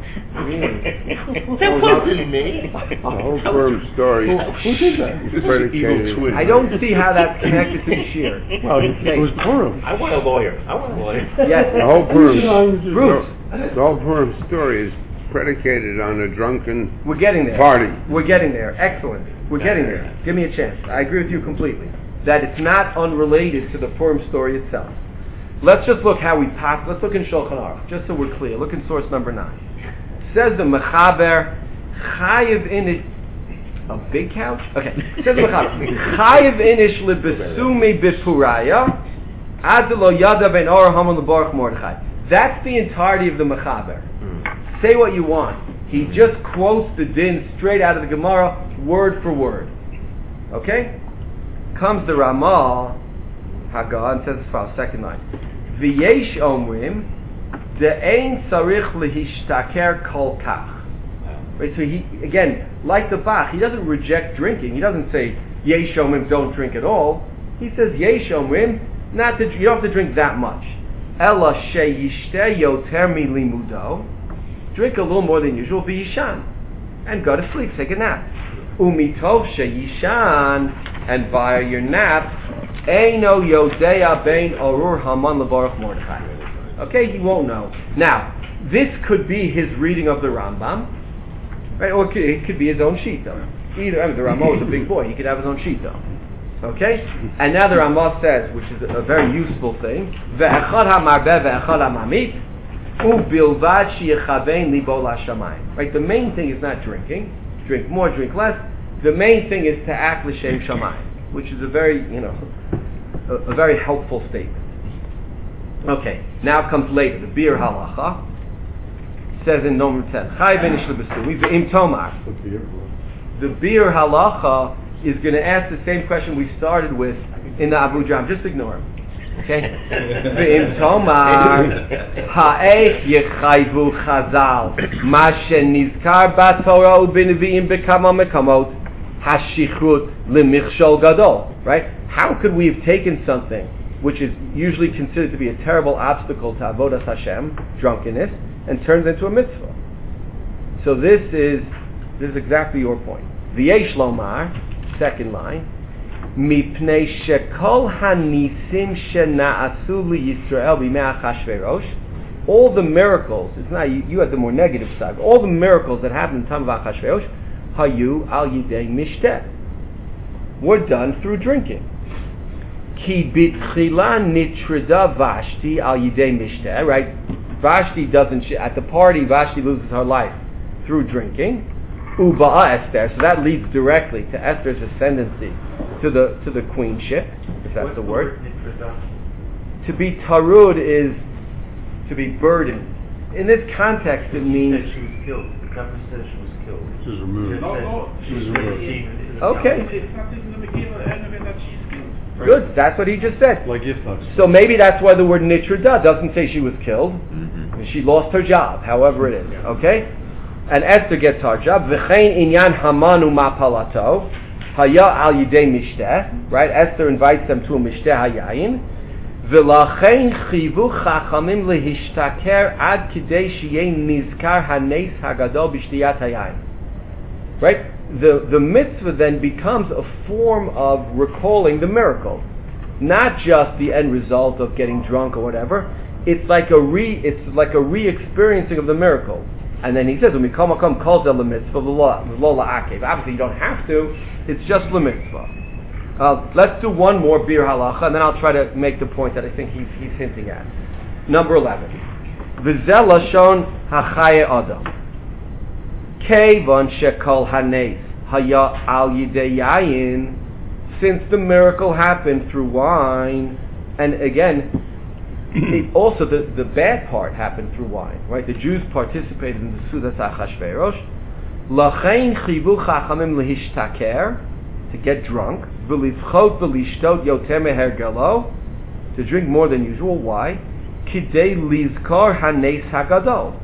S2: That wasn't me.
S11: The whole firm story
S1: Who, who did that?
S11: is predicated.
S3: I don't see how that's connected to the shir.
S1: Well, it, it was Purim.
S5: I want a lawyer. I want a lawyer.
S3: Yes.
S11: The whole Purim,
S3: Bruce,
S11: the whole Purim story is predicated on a drunken
S3: we're getting there.
S11: party.
S3: We're getting there. Excellent. We're getting there. Give me a chance. I agree with you completely. That it's not unrelated to the Purim story itself. Let's just look how we pass. Let's look in Shulchan Aruch, just so we're clear. Look in source number nine. Says the Mechaber, Chayiv inish, a big couch? Okay. Says the Mechaber, Chayiv inish lebesumi b'puraya, adelo yada ben or haman leborach Mordechai. That's the entirety of the Mechaber. Say what you want. He just quotes the din straight out of the Gemara, word for word. Okay? Comes the Ramah, Haggah, and says as follows, second line. V'yesh omrim, de'ein tzarich lehishtaker kol kach. Right, so he, again, like the Bach, he doesn't reject drinking. He doesn't say, yesh omrim, don't drink at all. He says, yesh omrim, not to, you don't have to drink that much. Ela sheyishteh yoter milimudo, drink a little more than usual, v'yishan, and go to sleep, take a nap. Umitov sheyishan, and via your nap, Eino Yodea Bein Orur Haman Leborach Mordechai. Okay, he won't know. Now, this could be his reading of the Rambam, right? Or it could, it could be his own shita. Either, I mean, the Ramah was a big boy; he could have his own shita. Okay, and now the Ramah says, which is a, a very useful thing, Ve'echad HaMarbeh Ve'echad HaMamit Ubilvad Sheyechavein Libo LaShamayim. Right, the main thing is not drinking. Drink more, drink less. The main thing is to act l'shem shamayim, which is a very, you know, a, a very helpful statement. Okay, now comes later, the beer halacha. Says in Nomer ten, Chai v'nish lebesumi v'im tomar. The beer halacha is going to ask the same question we started with in the Abu Jam. Just ignore him. Okay? V'im tomar ha'ech yechayvu chazal ma shenizkar b'Torah u'b'nevi'im b'kama mekamot hashichut lemichshol gadol. Right? How could we have taken something which is usually considered to be a terrible obstacle to avodas Hashem, drunkenness, and turned it into a mitzvah? So this is This is exactly your point. V'yesh lomar, second line, mipnei shekol hanisim shena'asu liyisrael b'mei Achashverosh. All the miracles, it's not, you, you had the more negative side, all the miracles that happened in the time of Achashverosh, hayu al yidei mishteh, were done through drinking. Ki bitchila nitrida Vashti al yidei mishteh, right? Vashti doesn't, she, at the party, Vashti loses her life through drinking. Uba'a Esther, so that leads directly to Esther's ascendancy to the to the queenship, if that's
S9: What's
S3: the
S9: the
S3: word.
S9: word
S3: To be tarud is to be burdened. In this context, it
S9: She
S3: means
S9: said she was killed. The government said she was killed.
S1: She was removed.
S9: Just
S8: No,
S9: said
S8: no,
S1: she was removed.
S3: Okay.
S8: It's not in the Megillah anyway that she's killed.
S3: good. That's what he just said.
S1: Like Yitzchak.
S3: So maybe that's why the word nitrida doesn't say she was killed.
S5: Mm-hmm.
S3: She lost her job, however it is. Okay? And Esther gets her job. V'chein inyan Haman u'mapalato haya al yidei mishteh. Right? Esther invites them to a mishteh hayayin. V'lachein chivu chachamim lehishtaker ad kidei sheyeh nizkar hanes hagadol b'shtiyat hayayin. Right? The, the mitzvah then becomes a form of recalling the miracle. Not just the end result of getting drunk or whatever. It's like a re it's like a re-experiencing of the miracle. And then he says, when we come come calls the mitzvah lola akev. Obviously you don't have to, it's just the mitzvah. Uh, let's do one more bir halacha, and then I'll try to make the point that I think he's he's hinting at. Number eleven. V'zel lashon hachaye adam. Kevon shekol hanes haya al yidei yayin. Since the miracle happened through wine, and again, it also the, the bad part happened through wine, right? The Jews participated in the Sudas Achashverosh. Lachein chivu chachamim lehishtaker, to get drunk. V'lifchot v'lishtot yoter meher galo, to drink more than usual. Why? Kidei lizkar hanes hagadol,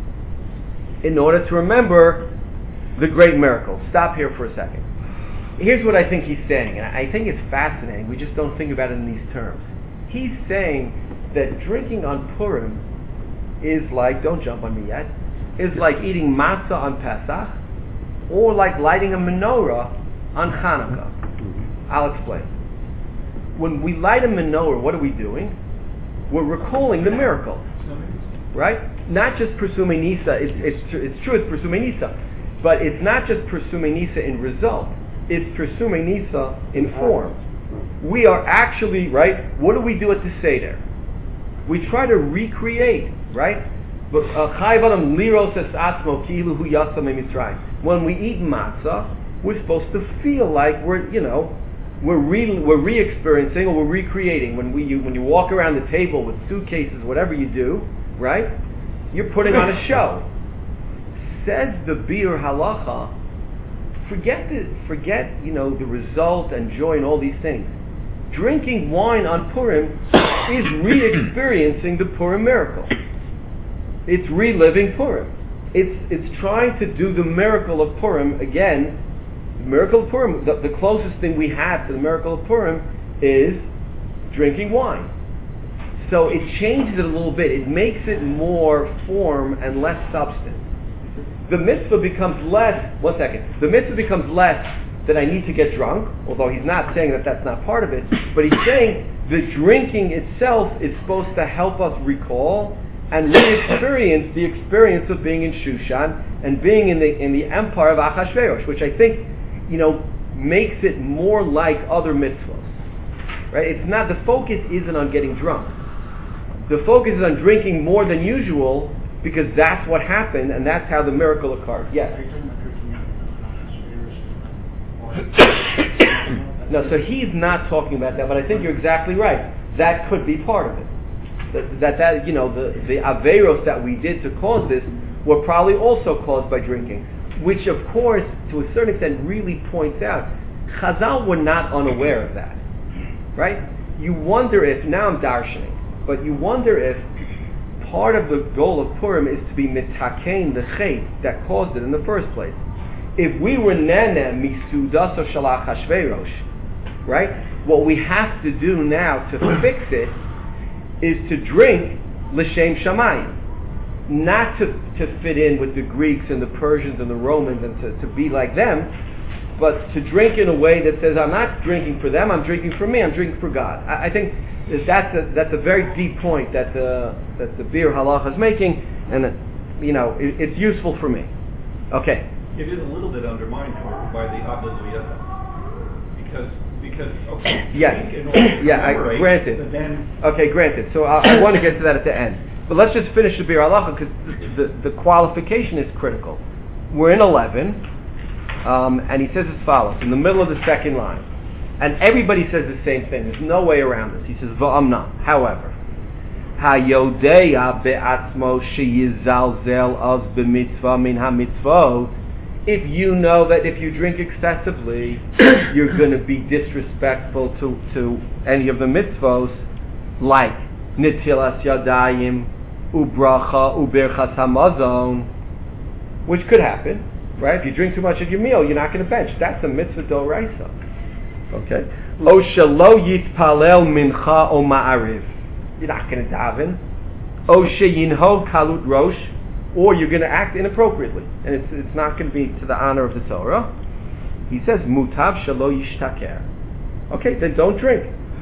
S3: in order to remember the great miracle. Stop here for a second. Here's what I think he's saying, and I think it's fascinating. We just don't think about it in these terms. He's saying that drinking on Purim is like, don't jump on me yet, is like eating matzah on Pesach, or like lighting a menorah on Hanukkah. I'll explain. When we light a menorah, what are we doing? We're recalling the miracle, right? Not just Persumei Nisa, it's, it's, tr- it's true it's Persumei Nisa, but it's not just Persumei Nisa in result, it's Persumei Nisa in form. We are actually, right, what do we do at the Seder? We try to recreate, right? When we eat matzah, we're supposed to feel like we're, you know, we're re we're re-experiencing or we're recreating. When we you, when you walk around the table with suitcases, whatever you do, right? You're putting on a show. Says the Bir Halacha, forget the forget you know the result and joy and all these things. Drinking wine on Purim is re-experiencing the Purim miracle. It's reliving Purim. It's it's trying to do the miracle of Purim again. The miracle of Purim, the, the closest thing we have to the miracle of Purim is drinking wine. So it changes it a little bit. It makes it more form and less substance. The mitzvah becomes less, one second, the mitzvah becomes less that I need to get drunk, although he's not saying that that's not part of it, but he's saying the drinking itself is supposed to help us recall and re-experience the experience of being in Shushan and being in the in the empire of Achashverosh, which I think, you know, makes it more like other mitzvahs. Right? It's not, the focus isn't on getting drunk. The focus is on drinking more than usual because that's what happened and that's how the miracle occurred. Yes? No, so he's not talking about that, but I think you're exactly right. That could be part of it. That, that, that you know, the, the Averos that we did to cause this were probably also caused by drinking, which of course, to a certain extent, really points out, Chazal were not unaware of that. Right? You wonder if, now I'm darshaning, but you wonder if part of the goal of Purim is to be mitakein, the chet that caused it in the first place. If we were nene misudas or shalach hashverosh, right? What we have to do now to fix it is to drink l'shem shamayim. not to, to fit in with the Greeks and the Persians and the Romans and to, to be like them, but to drink in a way that says, I'm not drinking for them, I'm drinking for me, I'm drinking for God. I, I think that's a, that's a very deep point that the, that the Bir Halacha is making, and that, you know, it, it's useful for me. Okay.
S10: It is a little bit undermined by the Abba Zuyata. Because, because, okay.
S3: Yes. Yeah, I, granted. Okay, granted. So I, I want to get to that at the end. But let's just finish the Bir Halacha because the, the, the qualification is critical. We're in eleven, um, and he says as follows, in the middle of the second line. And everybody says the same thing. There's no way around this. He says, V'amna. However, Hayodeya be'atzmo sheyizalzel az b'mitzvah min ha-mitzvot. If you know that if you drink excessively, you're going to be disrespectful to, to any of the mitzvos, like nitilas yadayim, ubracha, uberchas hamazon, which could happen, right? If you drink too much at your meal, you're not going to bench. That's a mitzvah d'oraisa. Okay? O shelo yitpalel mincha o ma'ariv. You're not going to daven. O sheyinho kalut rosh. Or you're going to act inappropriately, and it's it's not going to be to the honor of the Torah. He says, "Mutav shelo yishtaker." Okay, then don't drink.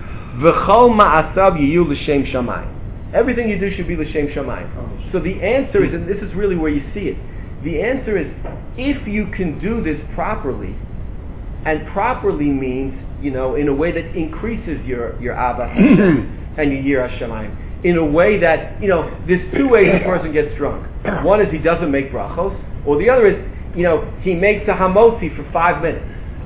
S3: V'chol ma'asav yiyu l'shem shamayim. Everything you do should be l'shem shamayim. So the answer is, and this is really where you see it. The answer is, if you can do this properly, and properly means, you know, in a way that increases your your avas Hashem and your yiras shamayim. In a way that, you know, there's two ways a person gets drunk. One is he doesn't make brachos, or the other is, you know, he makes a hamotzi for five minutes.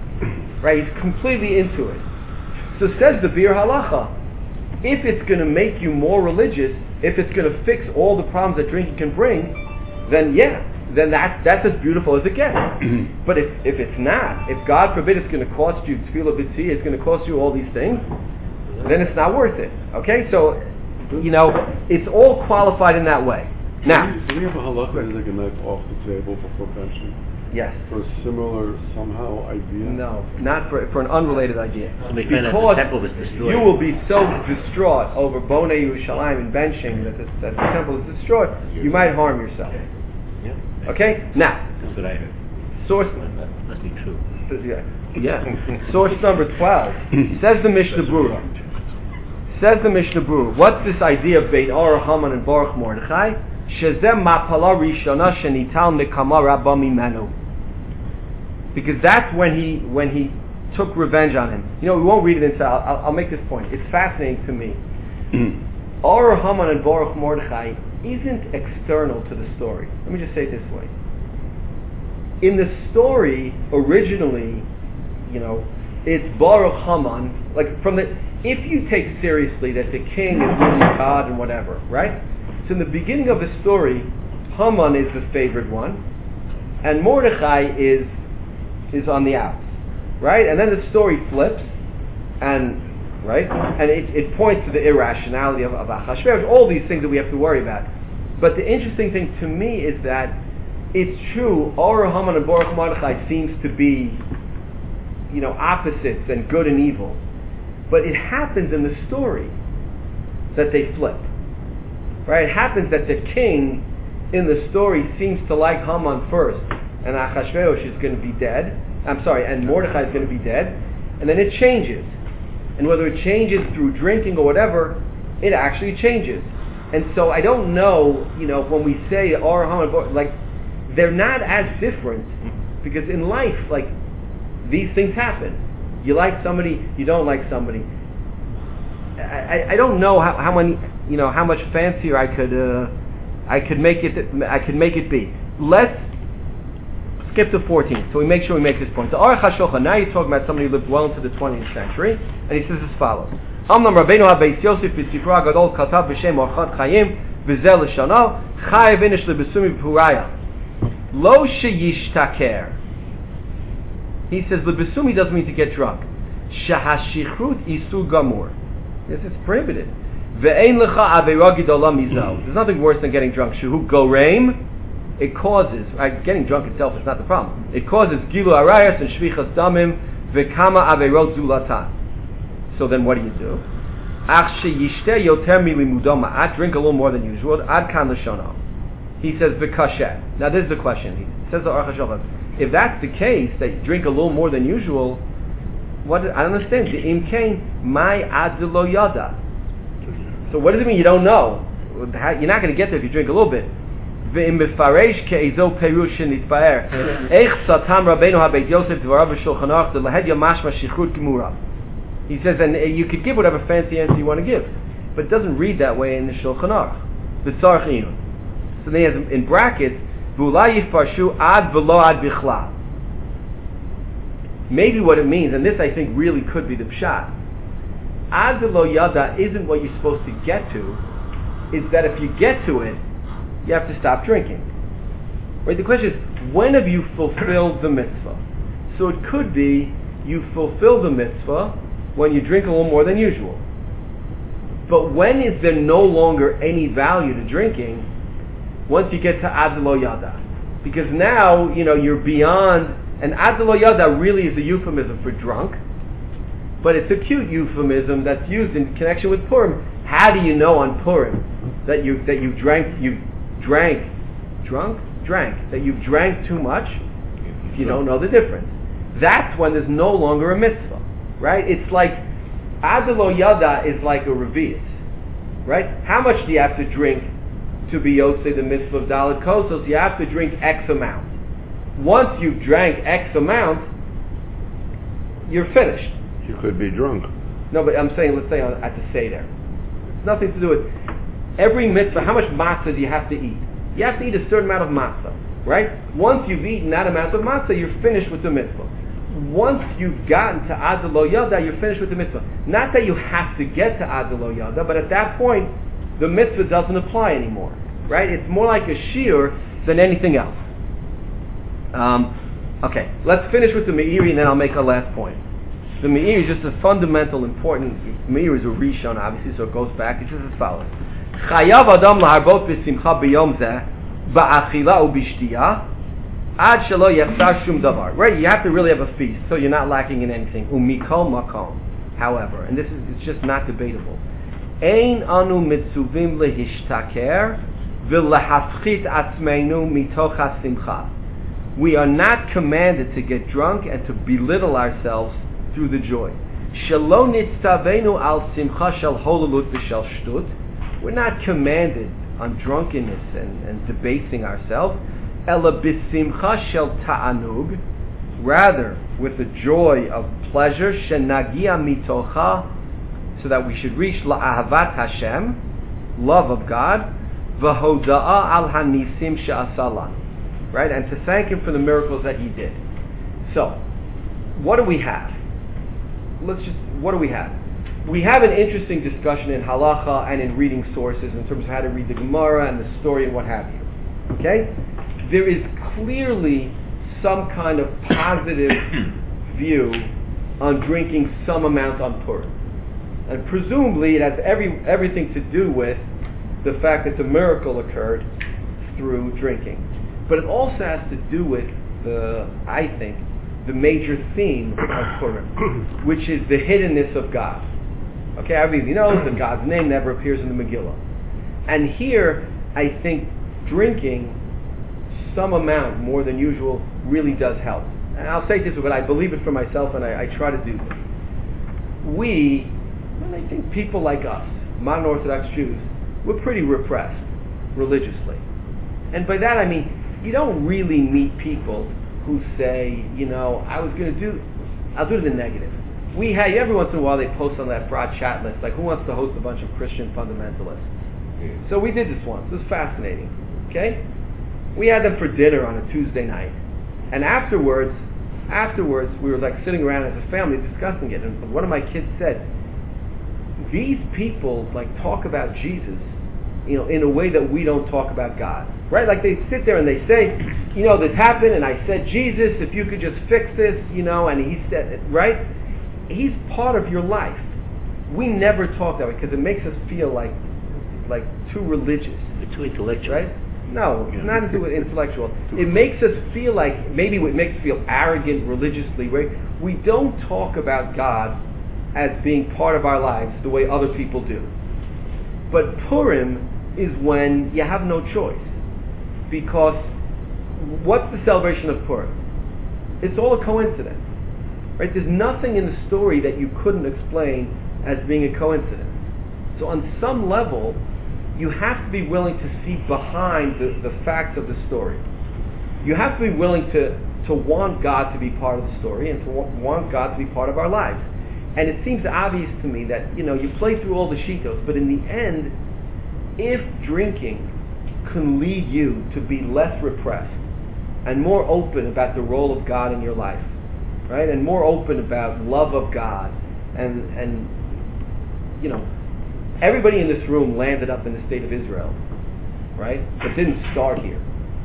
S3: Right? He's completely into it. So says the Bir Halacha, if it's going to make you more religious, if it's going to fix all the problems that drinking can bring, then yeah, then that, that's as beautiful as it gets. But if, if it's not, if God forbid it's going to cost you tefillah b'tziyah, it's going to cost you all these things, then it's not worth it. Okay? So, you know, it's all qualified in that way. Now,
S1: do we have a halakha to take a knife off the table before benching?
S3: Yes.
S1: For a similar somehow idea?
S3: No, not for for an unrelated idea.
S5: So because the temple was destroyed.
S3: You will be so distraught over Bonei Yerushalayim and benching that the, that the temple is destroyed, you might harm yourself.
S5: Yeah.
S3: Okay? Now,
S5: that's what I heard.
S3: Source.
S5: That must be true.
S3: Yeah. yeah. Source number twelve. Says the Mishnah Berurah. Says the Mishnah Berurah, what's this idea of Beit Or, Haman, and Baruch Mordechai? Shezem mapala rishona shenital nekama rabba mimenu. Because that's when he when he took revenge on him. You know, we won't read it inside. I'll, I'll make this point. It's fascinating to me. Or, Haman, and Baruch Mordechai isn't external to the story. Let me just say it this way. In the story, originally, you know, it's Baruch Haman, like from the, if you take seriously that the king is really God and whatever, right? So in the beginning of the story, Haman is the favored one, and Mordechai is is on the outs, right? And then the story flips, and right, and it, it points to the irrationality of, of Achashverosh, all these things that we have to worry about. But the interesting thing to me is that it's true, Or, Haman, and Baruch Mordechai seems to be, you know, opposites and good and evil. But it happens in the story that they flip. Right? It happens that the king in the story seems to like Haman first, and Achashverosh is going to be dead. I'm sorry, and Mordechai is going to be dead. And then it changes. And whether it changes through drinking or whatever, it actually changes. And so I don't know, you know, when we say Or, Haman, like, they're not as different, because in life, like, these things happen. You like somebody, you don't like somebody. I, I, I don't know how, how many, you know, how much fancier I could, uh, I could make it, I could make it be. Let's skip to fourteen, so we make sure we make this point. The Aruch HaShulchan, now you're talking about somebody who lived well into the twentieth century, and he says as follows: Amnam Rabbeinu HaBeis Yosef b'Sifra Gadol Katav b'Shem Orchat Chaim v'Zel L'Shana Chayev Inish LeBesumi B'Puraya Lo Sheyishtaker. He says LeBesumi doesn't mean to get drunk. Shahashichrut Isur Gamur. This is prohibited. Ve'ein Lecha Aveira Gidola Mizal. There's nothing worse than getting drunk. Shehu Goreim. It causes, right, getting drunk itself is not the problem. It causes Gilu Arayas and Shvichas Damim V'kama Aveirot Zulatan. So then what do you do? Ach sheyishteh yoter milimudom ma'at, drink a little more than usual. Ad kan l'shono. He says v'kashet. Now this is the question. He says the Aruch HaShulchan, if that's the case, that you drink a little more than usual, what I don't understand. The im kain my ad lo yada. So what does it mean you don't know? You're not going to get there if you drink a little bit. V'im mefaresh ke'ezo perush nitpaer. Eich satam Rabbeinu haBeit Yosef dvarav v'shulchan aruch the lahed yamashma shichrut gemura. He says, and uh, you could give whatever fancy answer you want to give, but it doesn't read that way in the Shulchan Aruch. B'tzarich inun. So then he has in brackets, v'ulai yifarshu ad v'lo ad bichlal. Maybe what it means, and this I think really could be the pshat, ad v'lo yada isn't what you're supposed to get to, is that if you get to it, you have to stop drinking. Right? The question is, when have you fulfilled the mitzvah? So it could be you fulfill the mitzvah when you drink a little more than usual. But when is there no longer any value to drinking? Once you get to ad lo yada. Because now, you know, you're beyond, and ad lo yada really is a euphemism for drunk, but it's a cute euphemism that's used in connection with Purim. How do you know on Purim that you that you drank you drank drunk drank that you've drank too much? If you don't know the difference, that's when there's no longer a mitzvah, right? It's like ad lo yada is like a revius, right? How much do you have to drink to be yotzei the mitzvah of Dalet Kosos? You have to drink X amount. Once you've drank X amount, you're finished.
S11: You could be drunk.
S3: No, but I'm saying, let's say on, at the Seder. It's nothing to do with every mitzvah. How much matzah do you have to eat? You have to eat a certain amount of matzah, right? Once you've eaten that amount of matzah, you're finished with the mitzvah. Once you've gotten to ad lo yada, you're finished with the mitzvah. Not that you have to get to ad lo yada, but at that point, the mitzvah doesn't apply anymore, right? It's more like a shiur than anything else. Um, okay, let's finish with the Meiri, and then I'll make a last point. The Meiri is just a fundamental, important. Meiri is a Rishon, obviously, so it goes back. It's just as follows: Chayav adam laharbot b'simcha b'yom zeh ba'achila u'b'shtiyah ad shelo yachsar shum davar. Right, you have to really have a feast, so you're not lacking in anything. Umikol makom. However, and this is it's just not debatable. Ein anu mitzuvim lehishtaker v'lehafchit atzmeinu mitoch hasimcha. We are not commanded to get drunk and to belittle ourselves through the joy. Shelo nitzavenu al simcha shel holalut v'shel shtut. We're not commanded on drunkenness and, and debasing ourselves. Ela b'simcha shel ta'anug. Rather, with the joy of pleasure, shenagia mitocha, so that we should reach la'ahavat Hashem, love of God, v'hoda'a al hanisim she'asalan. Right, and to thank Him for the miracles that He did. So, what do we have? Let's just, what do we have? We have an interesting discussion in halacha and in reading sources in terms of how to read the Gemara and the story and what have you. Okay? There is clearly some kind of positive view on drinking some amount on Purim. And presumably it has every everything to do with the fact that the miracle occurred through drinking. But it also has to do with the, I think, the major theme of Purim, which is the hiddenness of God. Okay, everybody knows that God's name never appears in the Megillah. And here, I think drinking some amount more than usual really does help. And I'll say this, but I believe it for myself, and I, I try to do this. We, and I think people like us, modern Orthodox Jews, we're pretty repressed religiously. And by that I mean, you don't really meet people who say, you know, I was going to do, I'll do the negative. We have, every once in a while they post on that broad chat list, like who wants to host a bunch of Christian fundamentalists? Yeah. So we did this once. It was fascinating. Okay? We had them for dinner on a Tuesday night. And afterwards, afterwards we were like sitting around as a family discussing it. And one of my kids said, these people like talk about Jesus, you know, in a way that we don't talk about God. Right? Like they sit there and they say, you know, this happened and I said, Jesus, if you could just fix this, you know, and he said, right? He's part of your life. We never talk that way because it makes us feel like like too religious.
S5: It's too intellectual.
S3: Right? No, it's not too intellectual. It makes us feel like, maybe it makes us feel arrogant religiously, right? We don't talk about God as being part of our lives the way other people do. But Purim is when you have no choice. because what's the celebration of Purim? It's all a coincidence, right? There's nothing in the story that you couldn't explain as being a coincidence. So on some level, you have to be willing to see behind the, the facts of the story. You have to be willing to, to want God to be part of the story and to want God to be part of our lives. And it seems obvious to me that, you know, you play through all the shitos, but in the end, if drinking can lead you to be less repressed and more open about the role of God in your life, right? And more open about love of God and, and you know, everybody in this room landed up in the state of Israel, right? But didn't start here,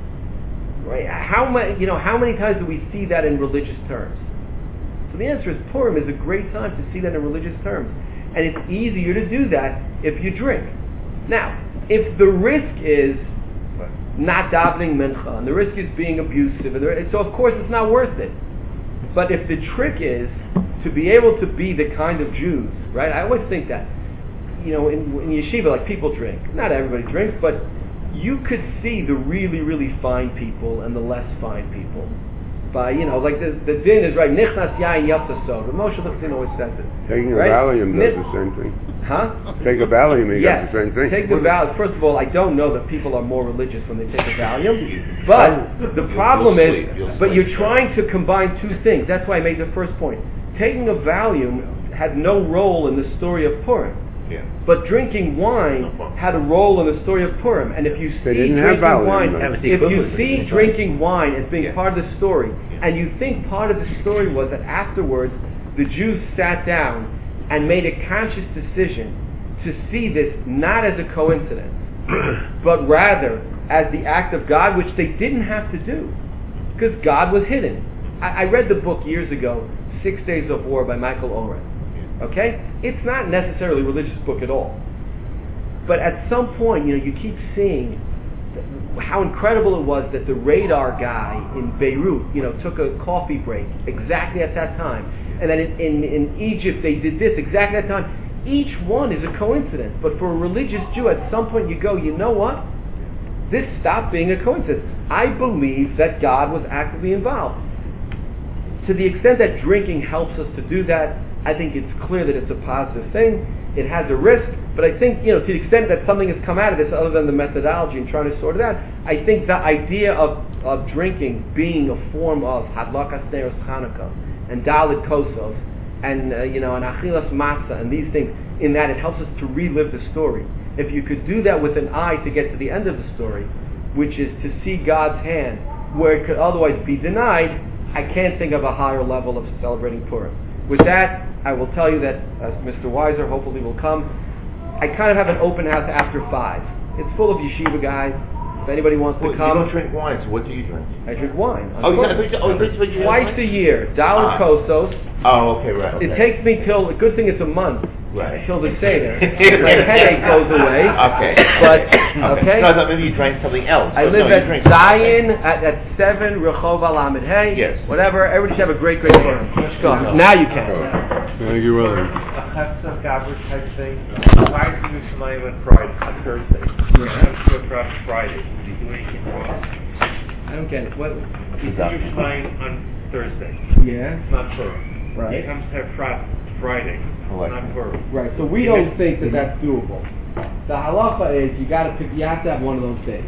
S3: right? How many, you know, how many times do we see that in religious terms? So the answer is Purim is a great time to see that in religious terms, and it's easier to do that if you drink. Now, if the risk is not davening mincha, and the risk is being abusive, and the, so of course it's not worth it. But if the trick is to be able to be the kind of Jews, right? I always think that. You know, in, in yeshiva, like people drink. Not everybody drinks, but you could see the really, really fine people and the less fine people. By, you know, like the, the din is right, nichnas yain yatzasod. Moshe Luchtin always says it.
S11: Taking a
S3: right?
S11: Valium does
S3: Nich-
S11: the same thing.
S3: Huh?
S11: Take a Valium, you
S3: yes.
S11: got the same thing.
S3: Take the Valium. First of all, I don't know that people are more religious when they take a Valium. But the problem is, but you're trying to combine two things. That's why I made the first point. Taking a Valium had no role in the story of Purim.
S2: Yeah.
S3: But drinking wine had a role in the story of Purim, and if you see
S11: didn't
S3: drinking
S11: have
S3: wine,
S11: Valium,
S3: if you see drinking wine as being
S2: Yeah.
S3: part of the story,
S2: Yeah.
S3: and you think part of the story was that afterwards the Jews sat down and made a conscious decision to see this not as a coincidence, but rather as the act of God, which they didn't have to do, because God was hidden. I, I read the book years ago, Six Days of War by Michael Oren. Okay? It's not necessarily a religious book at all. But at some point, you know, you keep seeing how incredible it was that the radar guy in Beirut, you know, took a coffee break exactly at that time. And then in, in, in Egypt, they did this exactly at that time. Each one is a coincidence. But for a religious Jew, at some point you go, you know what? This stopped being a coincidence. I believe that God was actively involved. To the extent that drinking helps us to do that, I think it's clear that it's a positive thing. It has a risk, but I think, you know, to the extent that something has come out of this other than the methodology and trying to sort it out, I think the idea of, of drinking being a form of Hadlakas Neros Chanukah and Dalit Kosov and, uh, you know, and Achilas Matzah and these things, in that it helps us to relive the story. If you could do that with an eye to get to the end of the story, which is to see God's hand where it could otherwise be denied, I can't think of a higher level of celebrating Purim. With that, I will tell you that, as Mister Weiser hopefully will come, I kind of have an open house after five. It's full of yeshiva guys. If anybody wants
S2: Well,
S3: to come.
S2: you don't drink wine, so what do you drink?
S3: I drink wine.
S2: Oh, you got- oh, that's what you
S3: Twice
S2: have
S3: a
S2: wine?
S3: year. Dalit
S2: Ah.
S3: Kosos.
S2: Oh, okay, right.
S3: It
S2: Okay.
S3: takes me till, a good thing it's a month.
S2: Right.
S3: Till the Seder. My headache goes away.
S2: Okay.
S3: But, okay.
S2: No, I thought maybe you drank something else.
S3: I
S2: But
S3: live
S2: no, you
S3: at
S2: drink
S3: Zion at, at seven Rehov Alamed Hey.
S2: Yes.
S3: Whatever. Everybody should have a great, great Purim. Go. Now you can.
S1: Thank you, Willie.
S9: A Chef's Gabber type thing. Why do you Shemayim on Friday, on Thursday? Chef's on Friday. Do you do anything wrong?
S3: I don't get it. What?
S9: You do your Shemayim on Thursday.
S3: Yeah.
S9: It's not Purim.
S3: Right.
S9: It comes to Frat Friday. It's not Purim.
S3: Right. So we don't think that that's doable. The halacha is you got to pick. You have to have one of those days.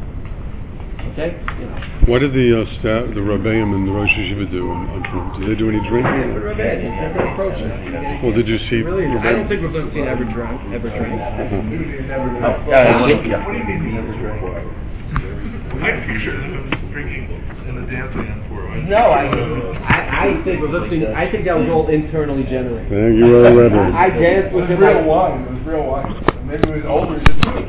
S3: Okay. You know.
S1: What did the uh, staff, the Rabbeim and the Rosh Yeshiva do on, on Purim? Did they do any drinking?
S3: What about it? It's different approaches.
S1: Well, did you see?
S3: Really, I don't think Rabbeinu seen ever drunk, ever drink.
S7: My picture of him drinking and the dancing on Purim.
S3: No, I, I, I think Rabbeinu, I think that was all internally generated.
S1: Thank you, Rabbi.
S3: I, I danced with him.
S7: It was real wine. It was real wine. Maybe it was older.